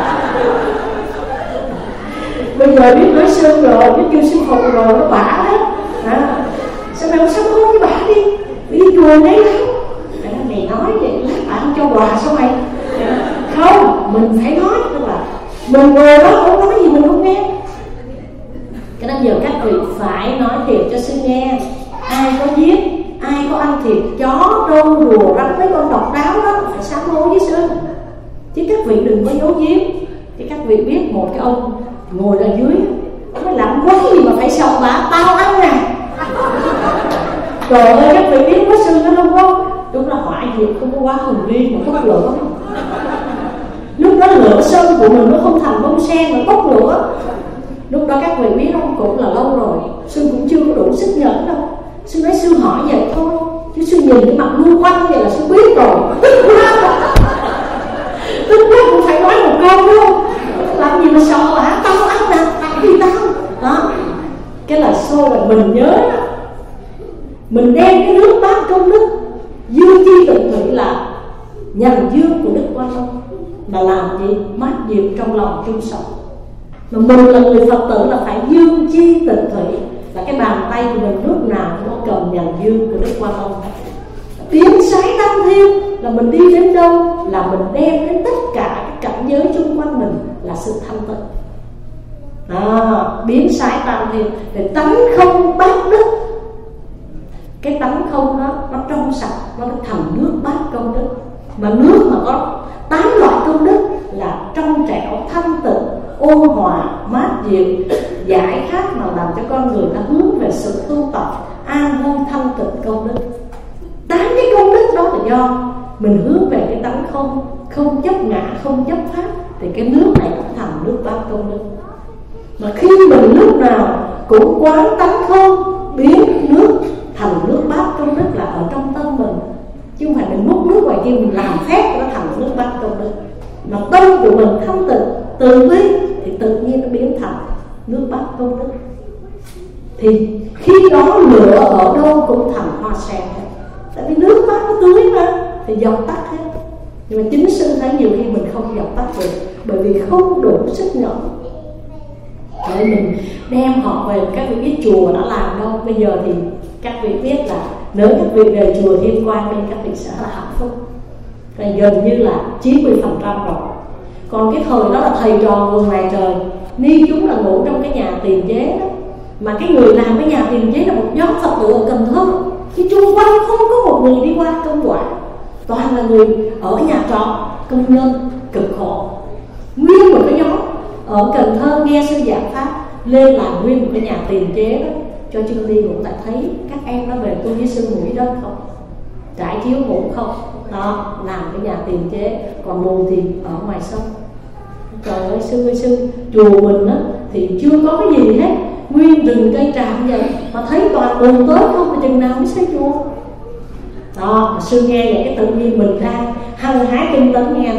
Bây giờ biết nói sư rồi, biết kêu sư phụ rồi, nó bả đấy. Sao mày không sám hối với bả đi chùa lấy tháo. Mày nói vậy lát bà không cho quà sao mày? Không, mình phải nói, tức là mình ngồi đó không nói gì mình không nghe. Cái đó giờ các vị phải nói thiệt cho sư nghe. Ai có giết, ai có ăn thịt chó, trâu, rùa, rắn mấy con độc đáo đó phải sám hối với sư. Chứ các vị đừng có giấu giếm. Thì các vị biết một cái ông ngồi ở dưới, ông nói làm quá gì mà phải sợ bà, tao ăn nè. Trời ơi các vị biết có sư nó không có? Đúng là hỏa diệt không có quá hồng liên mà bốc lửa. Lúc đó lửa sân của mình nó không thành bông sen mà bốc lửa. Lúc đó các vị biết không, cũng là lâu rồi, sư cũng chưa có đủ sức nhẫn đâu. Sư nói sư hỏi vậy thôi, chứ sư nhìn cái mặt lưu quanh vậy là sư biết rồi. Tức quá cũng phải nói một câu luôn. Làm gì mà sợ hả? Tao ăn nè, tại vì tao đó. Cái là xô là mình nhớ đó. Mình đem cái nước bát công đức dương chi tự thủy là nhằm dương của Đức Quan Âm, mà làm gì? Mát diệu trong lòng chung sống. Mà mình là người Phật tử là phải dương chi tịnh thủy, là cái bàn tay của mình lúc nào cũng cầm nhằm dương của Đức Quan Âm. Tiến sái tam thiên là mình đi đến đâu là mình đem đến tất cả các cảnh giới xung quanh mình là sự thanh tịnh. Biến sái tam thiên để tánh không bát đức. Cái tánh không đó nó trong sạch, nó thành nước bát công đức. Mà nước mà có 8 loại công đức là trong trẻo, thanh tịnh, ôn hòa, mát dịu, giải khát, mà làm cho con người ta hướng về sự tu tập an vui thanh tịnh công đức. 8 cái công đức đó là do mình hướng về cái tánh không, không chấp ngã, không chấp pháp, thì cái nước này cũng thành nước bát công đức. Mà khi mình lúc nào cũng quán tánh không, biến nước thành nước bát công đức là ở trong tâm mình, chứ không phải mình múc nước ngoài kia mình làm phép nó thành nước bát công đức. Mà tâm của mình thanh tịnh, từ bi thì tự nhiên nó biến thành nước bát công đức. Thì khi đó lửa ở đâu cũng thành hoa sen hết. Tại vì nước bát nó tưới mà, thì dập tắt hết. Nhưng mà chính sư thấy nhiều khi mình không dập tắt được, bởi vì không đủ sức nhẫn. Để mình đem họ về, các vị biết chùa đã làm đâu. Bây giờ thì các vị biết là nếu các vị về chùa Thiên Quang thì các vị sẽ là hạnh phúc, là gần như là 90% rồi. Còn cái thời đó là thầy trò ngồi ngoài trời, ni chúng là ngủ trong cái nhà tiền chế đó. Mà cái người làm cái nhà tiền chế là một nhóm Phật tử ở Cần Thơ, thì chung quanh không có một người đi qua công quả, toàn là người ở nhà trọ, công nhân cực khổ. Nguyên một cái nhóm ở Cần Thơ nghe sư giảng pháp lên làm nguyên một cái nhà tiền chế đó cho chưa đi ngủ. Tại thấy các em nó về tu với sư ngủ đất không, trải chiếu ngủ không, đó làm cái nhà tiền chế, còn mù thì ở ngoài sông. Trời ơi sư ơi sư, chùa mình á thì chưa có cái gì hết, nguyên rừng cây tràm vậy mà thấy toàn mù tới không, mà chừng nào mới xây chùa. Đó, sư nghe vậy cái tự nhiên mình đang hăng hái tinh tấn nghe người ta nói cái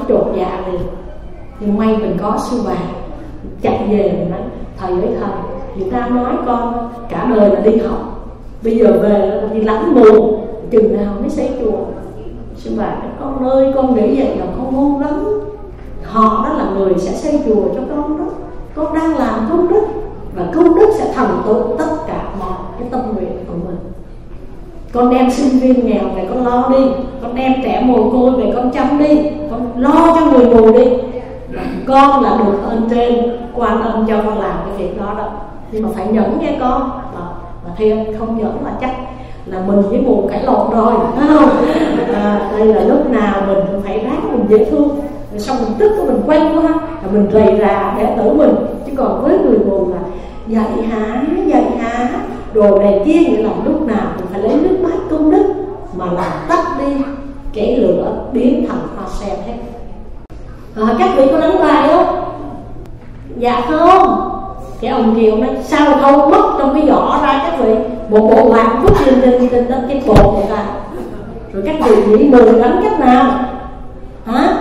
chột dạ liền. Nhưng may mình có sư bà chạy về mình nói thầy ơi thầy, người ta nói con cả đời là đi học, bây giờ về là đi lắm mù, chừng nào mới xây chùa. Sư bà nói con ơi, con nghĩ vậy là con ngu lắm. Họ đó là người sẽ xây chùa cho con đó. Con đang làm công đức, và công đức sẽ thành tựu tất cả mọi cái tâm nguyện của mình. Con đem sinh viên nghèo về con lo đi, con đem trẻ mồ côi về con chăm đi, con lo cho người mù đi. Con là được ơn trên quan ơn cho con làm cái việc đó đó. Nhưng mà phải nhẫn nghe con. Và Thiên không nhẫn là chắc là mình với mù cãi lộn rồi, phải không? Đây là lúc nào mình cũng phải ráng mình dễ thương, rồi xong mình tức mình quay qua là mình rầy rà để tử mình. Chứ còn với người mù là dạy hả đồ này kia, nghĩa là lúc nào mình phải lấy nước mắt công đức mà làm tắt đi cái lửa biến thành hoa sen hết. Các vị có đánh bài không? Dạ không. Cái ông Kiều nói sao không mất trong cái vỏ ra các vị, một bộ bạc vứt lên cái bột người ta. Rồi các vị nghĩ mù đánh cách nào hả?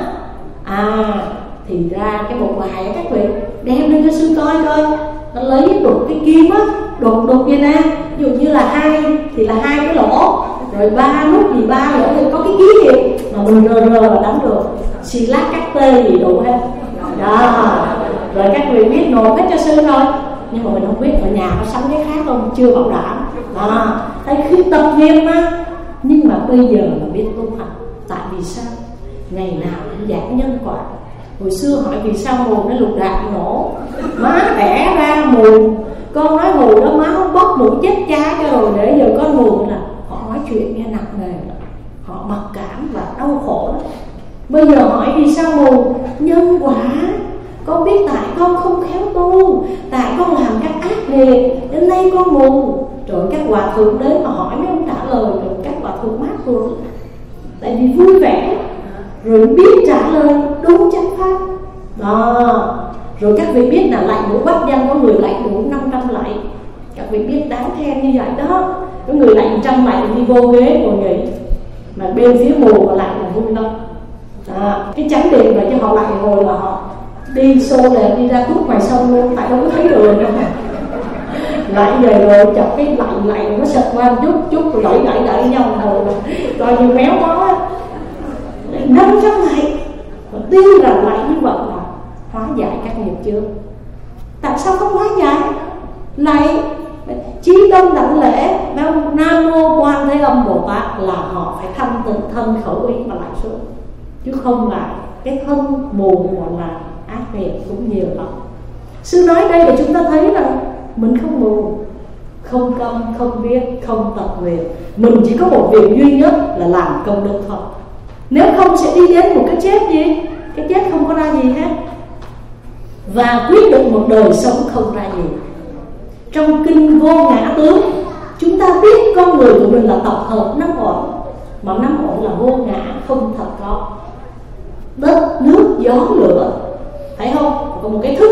Thì ra cái bộ bài các vị đem lên cho sư coi, nó lấy đục cái kim á, đục vậy nè. Ví dụ như là 2 thì là 2 cái lỗ, rồi 3 nút thì 3 lỗ, thì có cái ký hiệu mà mình rờ là đánh được. Xì lát cắt tê gì đủ hết đó. Rồi các vị biết nộp hết cho sư thôi, nhưng mà mình không biết ở nhà có sắm cái khác không, chưa bảo đảm. Thấy khi tập nghiêm á, nhưng mà bây giờ là biết tu hành. Tại vì sao? Ngày nào cũng giảng nhân quả. Hồi xưa hỏi vì sao mù nó lục đạn nổ, má đẻ ra mù. Con nói mù đó má không bóc mù chết cha cho rồi, để giờ con mù là họ nói chuyện nghe nặng nề, họ mặc cảm và đau khổ đó. Bây giờ hỏi vì sao mù? Nhân quả. Con biết tại con không khéo tu, tại con làm các ác nghiệp, đến nay con mù. Rồi các hòa thượng đến mà hỏi mấy ông trả lời, rồi các hòa thượng mát luôn. Tại vì vui vẻ, rồi biết trả lời đúng chánh pháp đó. Rồi các vị biết là lạy ngũ bách danh, có người lạy đủ 500 lạy. Các vị biết đáng khen như vậy đó. Có người lạy 100 lạy đi vô ghế ngồi nghỉ, mà bên phía mù mà lạy là vui lắm. Cái chánh điện mà cho họ lạy hồi là họ đi xô để đi ra thuốc ngoài sông luôn, tại đâu có thấy đường đâu. Lại về rồi chọc cái lạy nó sật qua chút rồi gãy nhau rồi coi như méo đó. 500 lạy mà tin rằng lạy như vậy là hóa giải các nghiệp chưa? Tại sao không hóa giải? Lạy chí tâm đảnh lễ Nam Mô Quan Thế Âm Bồ Tát là họ phải thanh tịnh thân khẩu ý mà lại xuống, chứ không là cái thân mù hoặc là ác nghiệp cũng nhiều lắm. Sư nói đây để chúng ta thấy rằng mình không mù, không câm, không biết, không tập nguyện. Mình chỉ có một việc duy nhất là làm công đức thôi. Nếu không sẽ đi đến một cái chết gì? Cái chết không có ra gì hết, và quyết định một đời sống không ra gì. Trong kinh Vô Ngã Tướng, chúng ta biết con người của mình là tập hợp 5 uẩn, mà 5 uẩn là vô ngã, không thật có. Đất, nước, gió, lửa, phải không? Còn một cái thức,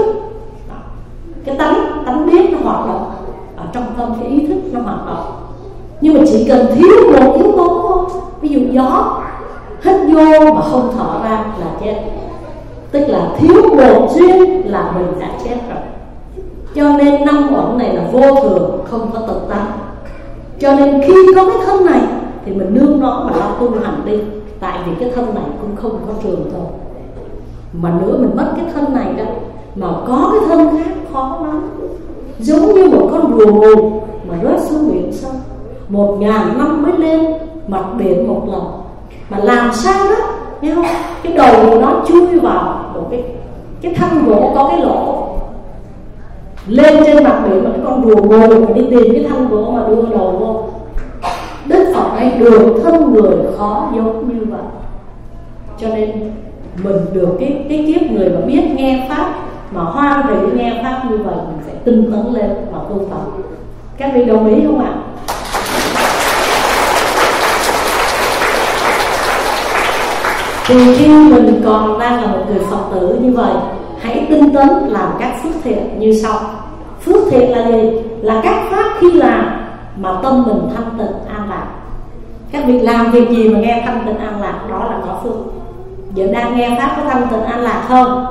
cái tánh biết nó hoạt động ở trong tâm, cái ý thức nó hoạt động. Nhưng mà chỉ cần thiếu một yếu tố thôi, ví dụ gió hít vô mà không thở ra là chết. Tức là thiếu một duyên là mình đã chết rồi. Cho nên 5 uẩn này là vô thường, không có tự tánh. Cho nên khi có cái thân này thì mình nương nó mà lo tu hành đi. Tại vì cái thân này cũng không có trường thôi. Mà nữa mình mất cái thân này đó, mà có cái thân khác khó lắm. Giống như một con rùa mù mà rớt xuống biển sâu, 1000 năm mới lên mặt biển một lần. Mà làm sao đó, nghe không? Cái đầu của nó chui vào một cái thân gỗ có cái lỗ, lên trên mặt biển mà cái con rùa ngồi mà đi tìm cái thân gỗ mà đưa đầu vô. Đức Phật ấy được thân người khó giống như vậy. Cho nên mình được cái kiếp người mà biết nghe pháp, mà hoan hỷ nghe pháp như vậy, mình phải tinh tấn lên mà tu tập. Các vị đồng ý không ạ? Thì khi mình còn đang là một người Phật tử như vậy, hãy tinh tấn làm các phước thiện như sau. Phước thiện là gì? Là các pháp khi làm mà tâm mình thanh tịnh an lạc. Các vị làm việc gì mà nghe thanh tịnh an lạc, đó là có phước. Giờ đang nghe pháp có thanh tịnh an lạc không?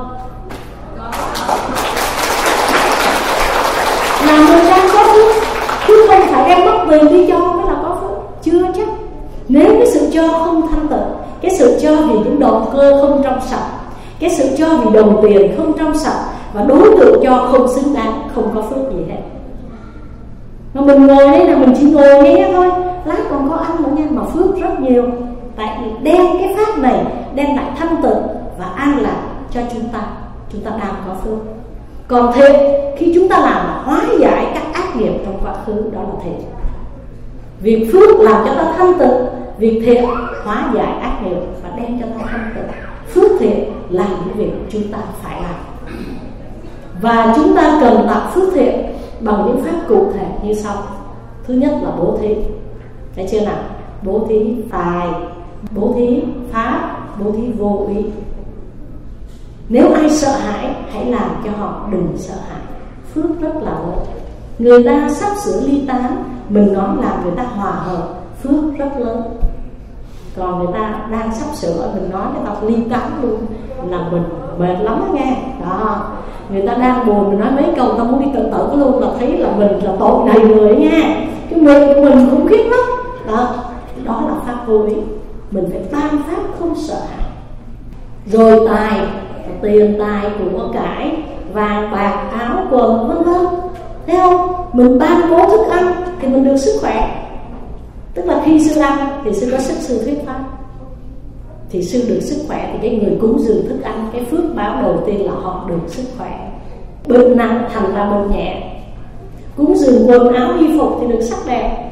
Là mình đang có phước, chứ không phải đem mất tiền đi cho mới là có phước. Chưa chắc. Nếu cái sự cho không thanh tịnh, cái sự cho vì những động cơ không trong sạch, cái sự cho vì đồng tiền không trong sạch, và đối tượng cho không xứng đáng, không có phước gì hết. Mà mình ngồi đây là mình chỉ ngồi nghe thôi, lát còn có ăn nữa nha, mà phước rất nhiều. Tại vì đem cái pháp này đem lại thanh tịnh và an lạc cho chúng ta đang có phước. Còn thiện, khi chúng ta làm là hóa giải các ác nghiệp trong quá khứ, đó là thiện. Việc phước làm cho ta thanh tịnh, việc thiện hóa giải ác nghiệp và đem cho ta thanh tịnh. Phước thiện là những việc chúng ta phải làm, và chúng ta cần tập phước thiện bằng những pháp cụ thể như sau. Thứ nhất là bố thí, thấy chưa nào? Bố thí tài, bố thí pháp, bố thí vô ý. Nếu ai sợ hãi, hãy làm cho họ đừng sợ hãi. Phước rất là lớn. Người ta sắp sửa ly tán, mình nói làm người ta hòa hợp, phước rất lớn. Còn người ta đang sắp sửa, mình nói người ta ly tán luôn, là mình mệt lắm đó nghe. Đó, người ta đang buồn, mình nói mấy câu ta muốn đi tự tử luôn, là thấy là mình là tội đầy người nha. Cái miệng của mình khủng khiếp lắm. Đó là pháp vô ý. Mình phải ban pháp không sợ hãi. Rồi tài, tiền tài của cải, vàng bạc áo quần vân vân. Thấy không? Mình ban bố thức ăn thì mình được sức khỏe. Tức là khi sư ăn thì sư có sức sư thuyết pháp, thì sư được sức khỏe, thì cái người cúng dường thức ăn, cái phước báo đầu tiên là họ được sức khỏe. Bệnh nặng thành ra bệnh nhẹ. Cúng dường quần áo y phục thì được sắc đẹp.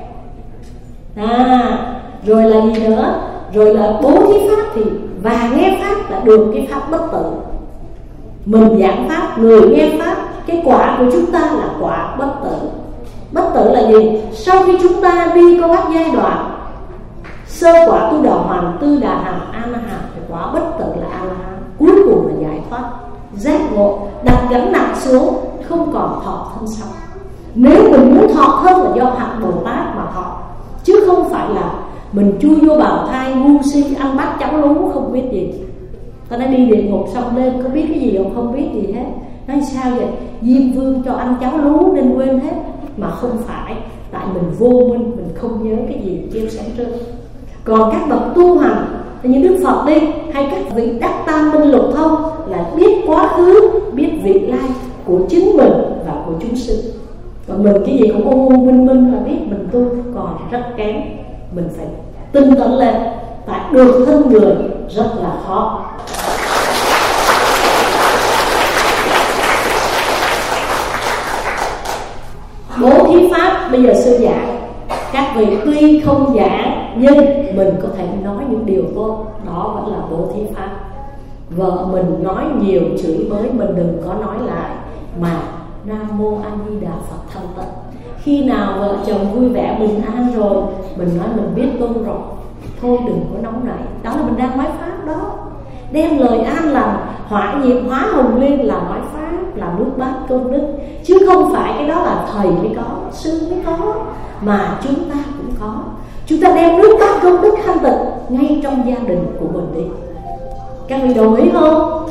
Rồi là gì nữa? Rồi là bố thí pháp thì và nghe pháp là được cái pháp bất tử. Mình giảng pháp, người nghe pháp, cái quả của chúng ta là quả bất tử. Bất tử là gì? Sau khi chúng ta đi qua các giai đoạn sơ quả, tu đà hoàn, tư đà hàm, a la hàm, thì quả bất tử là a la hán. Cuối cùng là giải thoát, giác ngộ, đặt gánh nặng xuống, không còn thọ thân sau. Nếu mình muốn thọ thân là do hạnh Bồ Tát mà thọ, chứ không phải là mình chui vô bào thai ngu si, ăn bát cháo lú không biết gì. Ta nói đi địa ngục xong lên có biết cái gì không? Không biết gì hết. Nói sao vậy? Diêm Vương cho ăn cháo lú nên quên hết. Mà không phải, tại mình vô minh, mình không nhớ cái gì kêu sáng trơn. Còn các bậc tu hành như Đức Phật đi, hay các vị đắc tam minh lục thông là biết quá khứ, biết vị lai của chính mình và của chúng sinh. Còn mình cái gì cũng u minh là biết mình tu còn rất kém. Mình phải tinh tấn lên, tại được thân người rất là khó. Bố thí pháp bây giờ sư giảng, các vị tuy không giảng nhưng mình có thể nói những điều tốt, đó vẫn là bố thí pháp. Vợ mình nói nhiều chửi bới mình đừng có nói lại, mà Nam Mô A Di Đà Phật thanh tịnh. Khi nào vợ chồng vui vẻ bình an rồi, mình nói mình biết tu rồi, thôi đừng có nóng nảy. Đó là mình đang nói pháp đó. Đem lời an lành, hỏa diệm hóa hồng liên là nói pháp, là nước bát công đức. Chứ không phải cái đó là thầy mới có, sư mới có, mà chúng ta cũng có. Chúng ta đem nước bát công đức thanh tịnh ngay trong gia đình của mình đi. Các vị đồng ý không?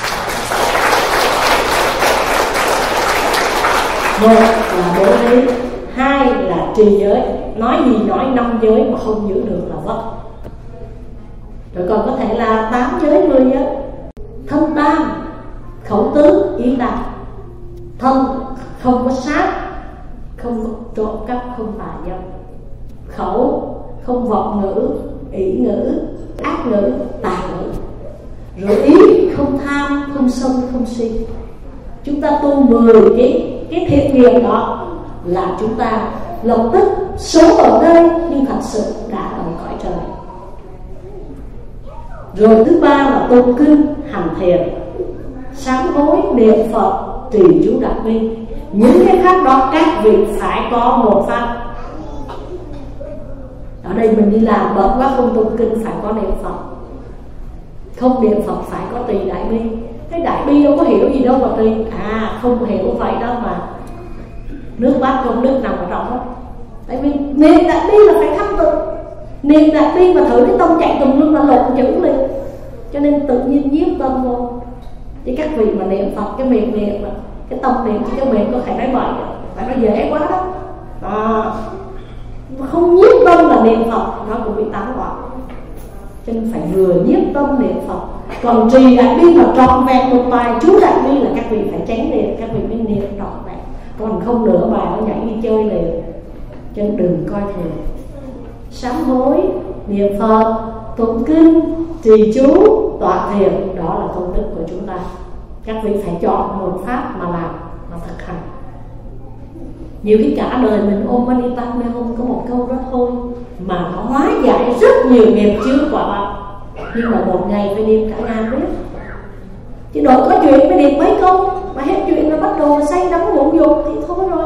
Một là bố thí, hai là trì giới. Nói gì nói 5 giới mà không giữ được là vất. Rồi còn có thể là 8 giới 10 giới. Thân tam, khẩu tứ, ý tà. Thân không có sát, không có trộm cắp, không tà dâm. Khẩu không vọng ngữ, ỷ ngữ, ác ngữ, tà ngữ. Rồi ý không tham, không sân, không si. Chúng ta tu 10 cái thiện nghiệp đó là chúng ta lập tức sống ở đây nhưng thật sự đã ở cõi trời. Rồi thứ ba là tụng kinh, hành thiền, sám hối, niệm Phật, trì chú đại bi. Những cái pháp đó các vị phải có một pháp. Ở đây mình đi làm bận quá không tụng kinh phải có niệm Phật, không niệm Phật phải có trì đại bi. Cái đại bi đâu có hiểu gì đâu mà trì. Không hiểu vậy đâu mà nước bát công đức nằm ở trong đó. Tại vì niệm đại bi là phải thanh tịnh. Niệm đại bi mà thử cái tông chạy tùm lum là lộn chữ liền. cho nên tự nhiên nhiếp tâm vô. Chứ các vị mà niệm Phật cái miệng niệm, cái tâm niệm chứ cái miệng có thể nói bậy, tại nó dễ quá đó. Không nhiếp tâm là niệm Phật nó cũng bị tán loạn. Cho nên phải vừa nhiếp tâm niệm Phật. Còn trì đại bi mà trọn vẹn một bài chú đại bi là các vị phải chánh niệm, các vị mới niệm trọn vẹn. Còn không nửa bài nó nhảy đi chơi liền. Cho nên đừng coi thường. Sám hối, niệm Phật, tụng kinh, trì chú, tọa thiền, đó là công đức của chúng ta. Các vị phải chọn một pháp mà làm, mà thực hành. Nhiều khi cả đời mình ôm Manipatamehum có một câu đó thôi mà nó hóa giải rất nhiều nghiệp chướng quả báo. Nhưng mà một ngày phải niệm cả ngàn biết. Chứ đổi có chuyện phải niệm mấy câu mà hết chuyện nó bắt đầu say đắm ngũ dục thì thôi rồi.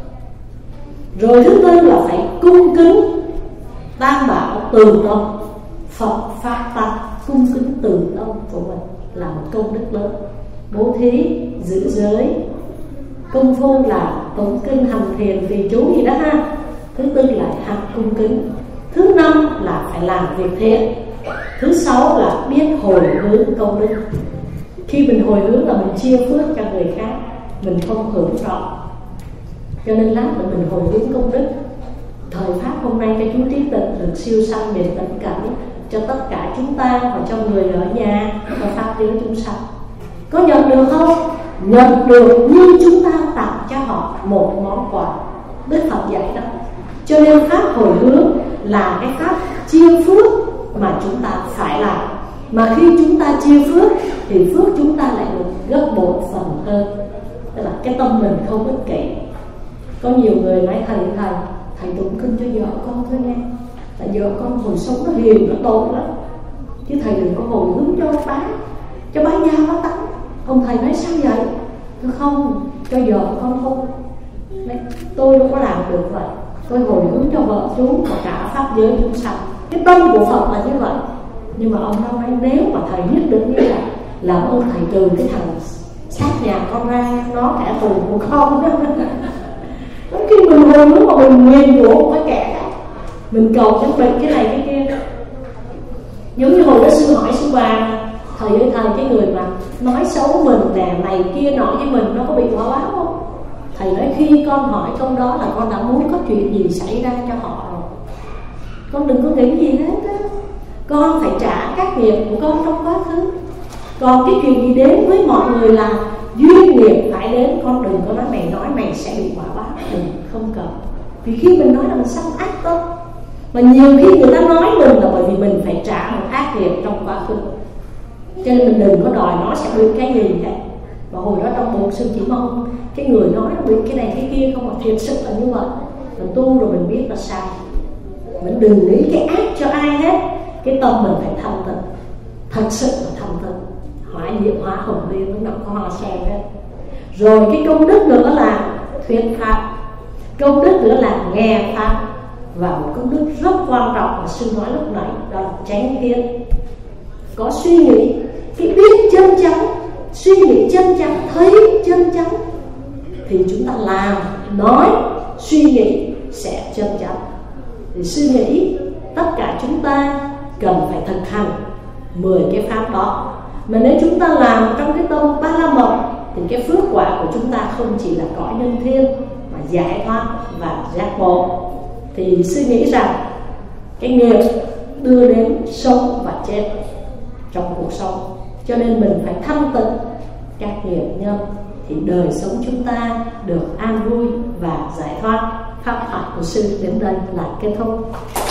Rồi thứ tư là phải cung kính Tam bảo từ tâm. Phật Pháp Tăng cung kính từ tâm của mình là một công đức lớn. Bố thí, giữ giới, công phu là tụng kinh, hành thiền, trì chú gì đó ha. Thứ tư là học cung kính. Thứ năm là phải làm việc thiện. Thứ sáu là biết hồi hướng công đức. Khi mình hồi hướng là mình chia phước cho người khác, mình không hưởng rõ. Cho nên lát nữa mình hồi hướng công đức. Thời Pháp hôm nay cái chú trí tịnh được siêu sanh miền tịnh cảnh cho tất cả chúng ta và cho người ở nhà và Pháp giới chúng sanh. Có nhận được không? Nhận được, nhưng chúng ta tặng cho họ một món quà. Đức Phật dạy đó. Cho nên pháp hồi hướng là cái pháp chia phước mà chúng ta phải làm. Mà khi chúng ta chia phước thì phước chúng ta lại được gấp bội phần hơn. Tức là cái tâm mình không ích kỷ. Có nhiều người nói thầy tụng kinh cho vợ con thôi nghe. Tại vợ con hồi sống nó hiền, nó tốt lắm. Chứ thầy đừng có hồi hướng cho bá Giao bá Tánh. Ông thầy nói sao vậy? Tôi không, cho vợ con thôi. Tôi đâu có làm được vậy. Tôi hồi hướng cho vợ chú và cả pháp giới chúng sanh. Cái tâm của Phật là như vậy. Nhưng mà ông nói nếu mà thầy nhất định như vậy, làm ơn thầy trừ cái thằng sát nhà con ra, nó kẻ thù của con đó. Khi mình hồi hướng mà mình nguyền rủa cái kẻ đó, mình cầu cho bệnh cái này cái kia. Giống như hồi đó sư hỏi sư bà, thầy ơi thầy, cái người mà nói xấu mình này kia nọ với mình nó có bị quả báo không? Thầy nói khi con hỏi câu đó là con đã muốn có chuyện gì xảy ra cho họ rồi. Con đừng có nghĩ gì hết á. Con phải trả các nghiệp của con trong quá khứ. Còn cái chuyện gì đến với mọi người là duyên nghiệp phải đến. Con đừng có nói mày sẽ bị quả báo. Đừng, không cần. Vì khi mình nói là mình sanh ác tâm. Mà nhiều khi người ta nói mình là bởi vì mình phải trả một ác nghiệp trong quá khứ. Cho nên mình đừng có đòi nó sẽ bị cái gì hết. Và hồi đó trong bộ sư chỉ mong cái người nói nó bị cái này cái kia không, mà thiệt sự là như vậy. Mình tu rồi mình biết là sai. Mình đừng nghĩ cái ác cho ai hết. Cái tâm mình phải thanh tịnh, thật sự là thanh tịnh. Hóa diệu hóa hồng liên lúc nào có hoa sen hết. Rồi cái công đức nữa là thuyết pháp, công đức nữa là nghe pháp. Và một công đức rất quan trọng mà sư nói lúc nãy, đó là chánh kiến. Có suy nghĩ, cái biết chân chánh, suy nghĩ chân chánh, thấy chân chánh, thì chúng ta làm, nói, suy nghĩ sẽ chân chánh. Thì sư nghĩ tất cả chúng ta cần phải thực hành 10 cái pháp đó. Mà nếu chúng ta làm trong cái tâm Ba La Mật thì cái phước quả của chúng ta không chỉ là cõi nhân thiên mà giải thoát và giác ngộ. Thì sư nghĩ rằng cái nghiệp đưa đến sống và chết trong cuộc sống. Cho nên mình phải thanh tịnh các nghiệp nhân thì đời sống chúng ta được an vui và giải thoát. Pháp thoại của sư đến đây là kết thúc.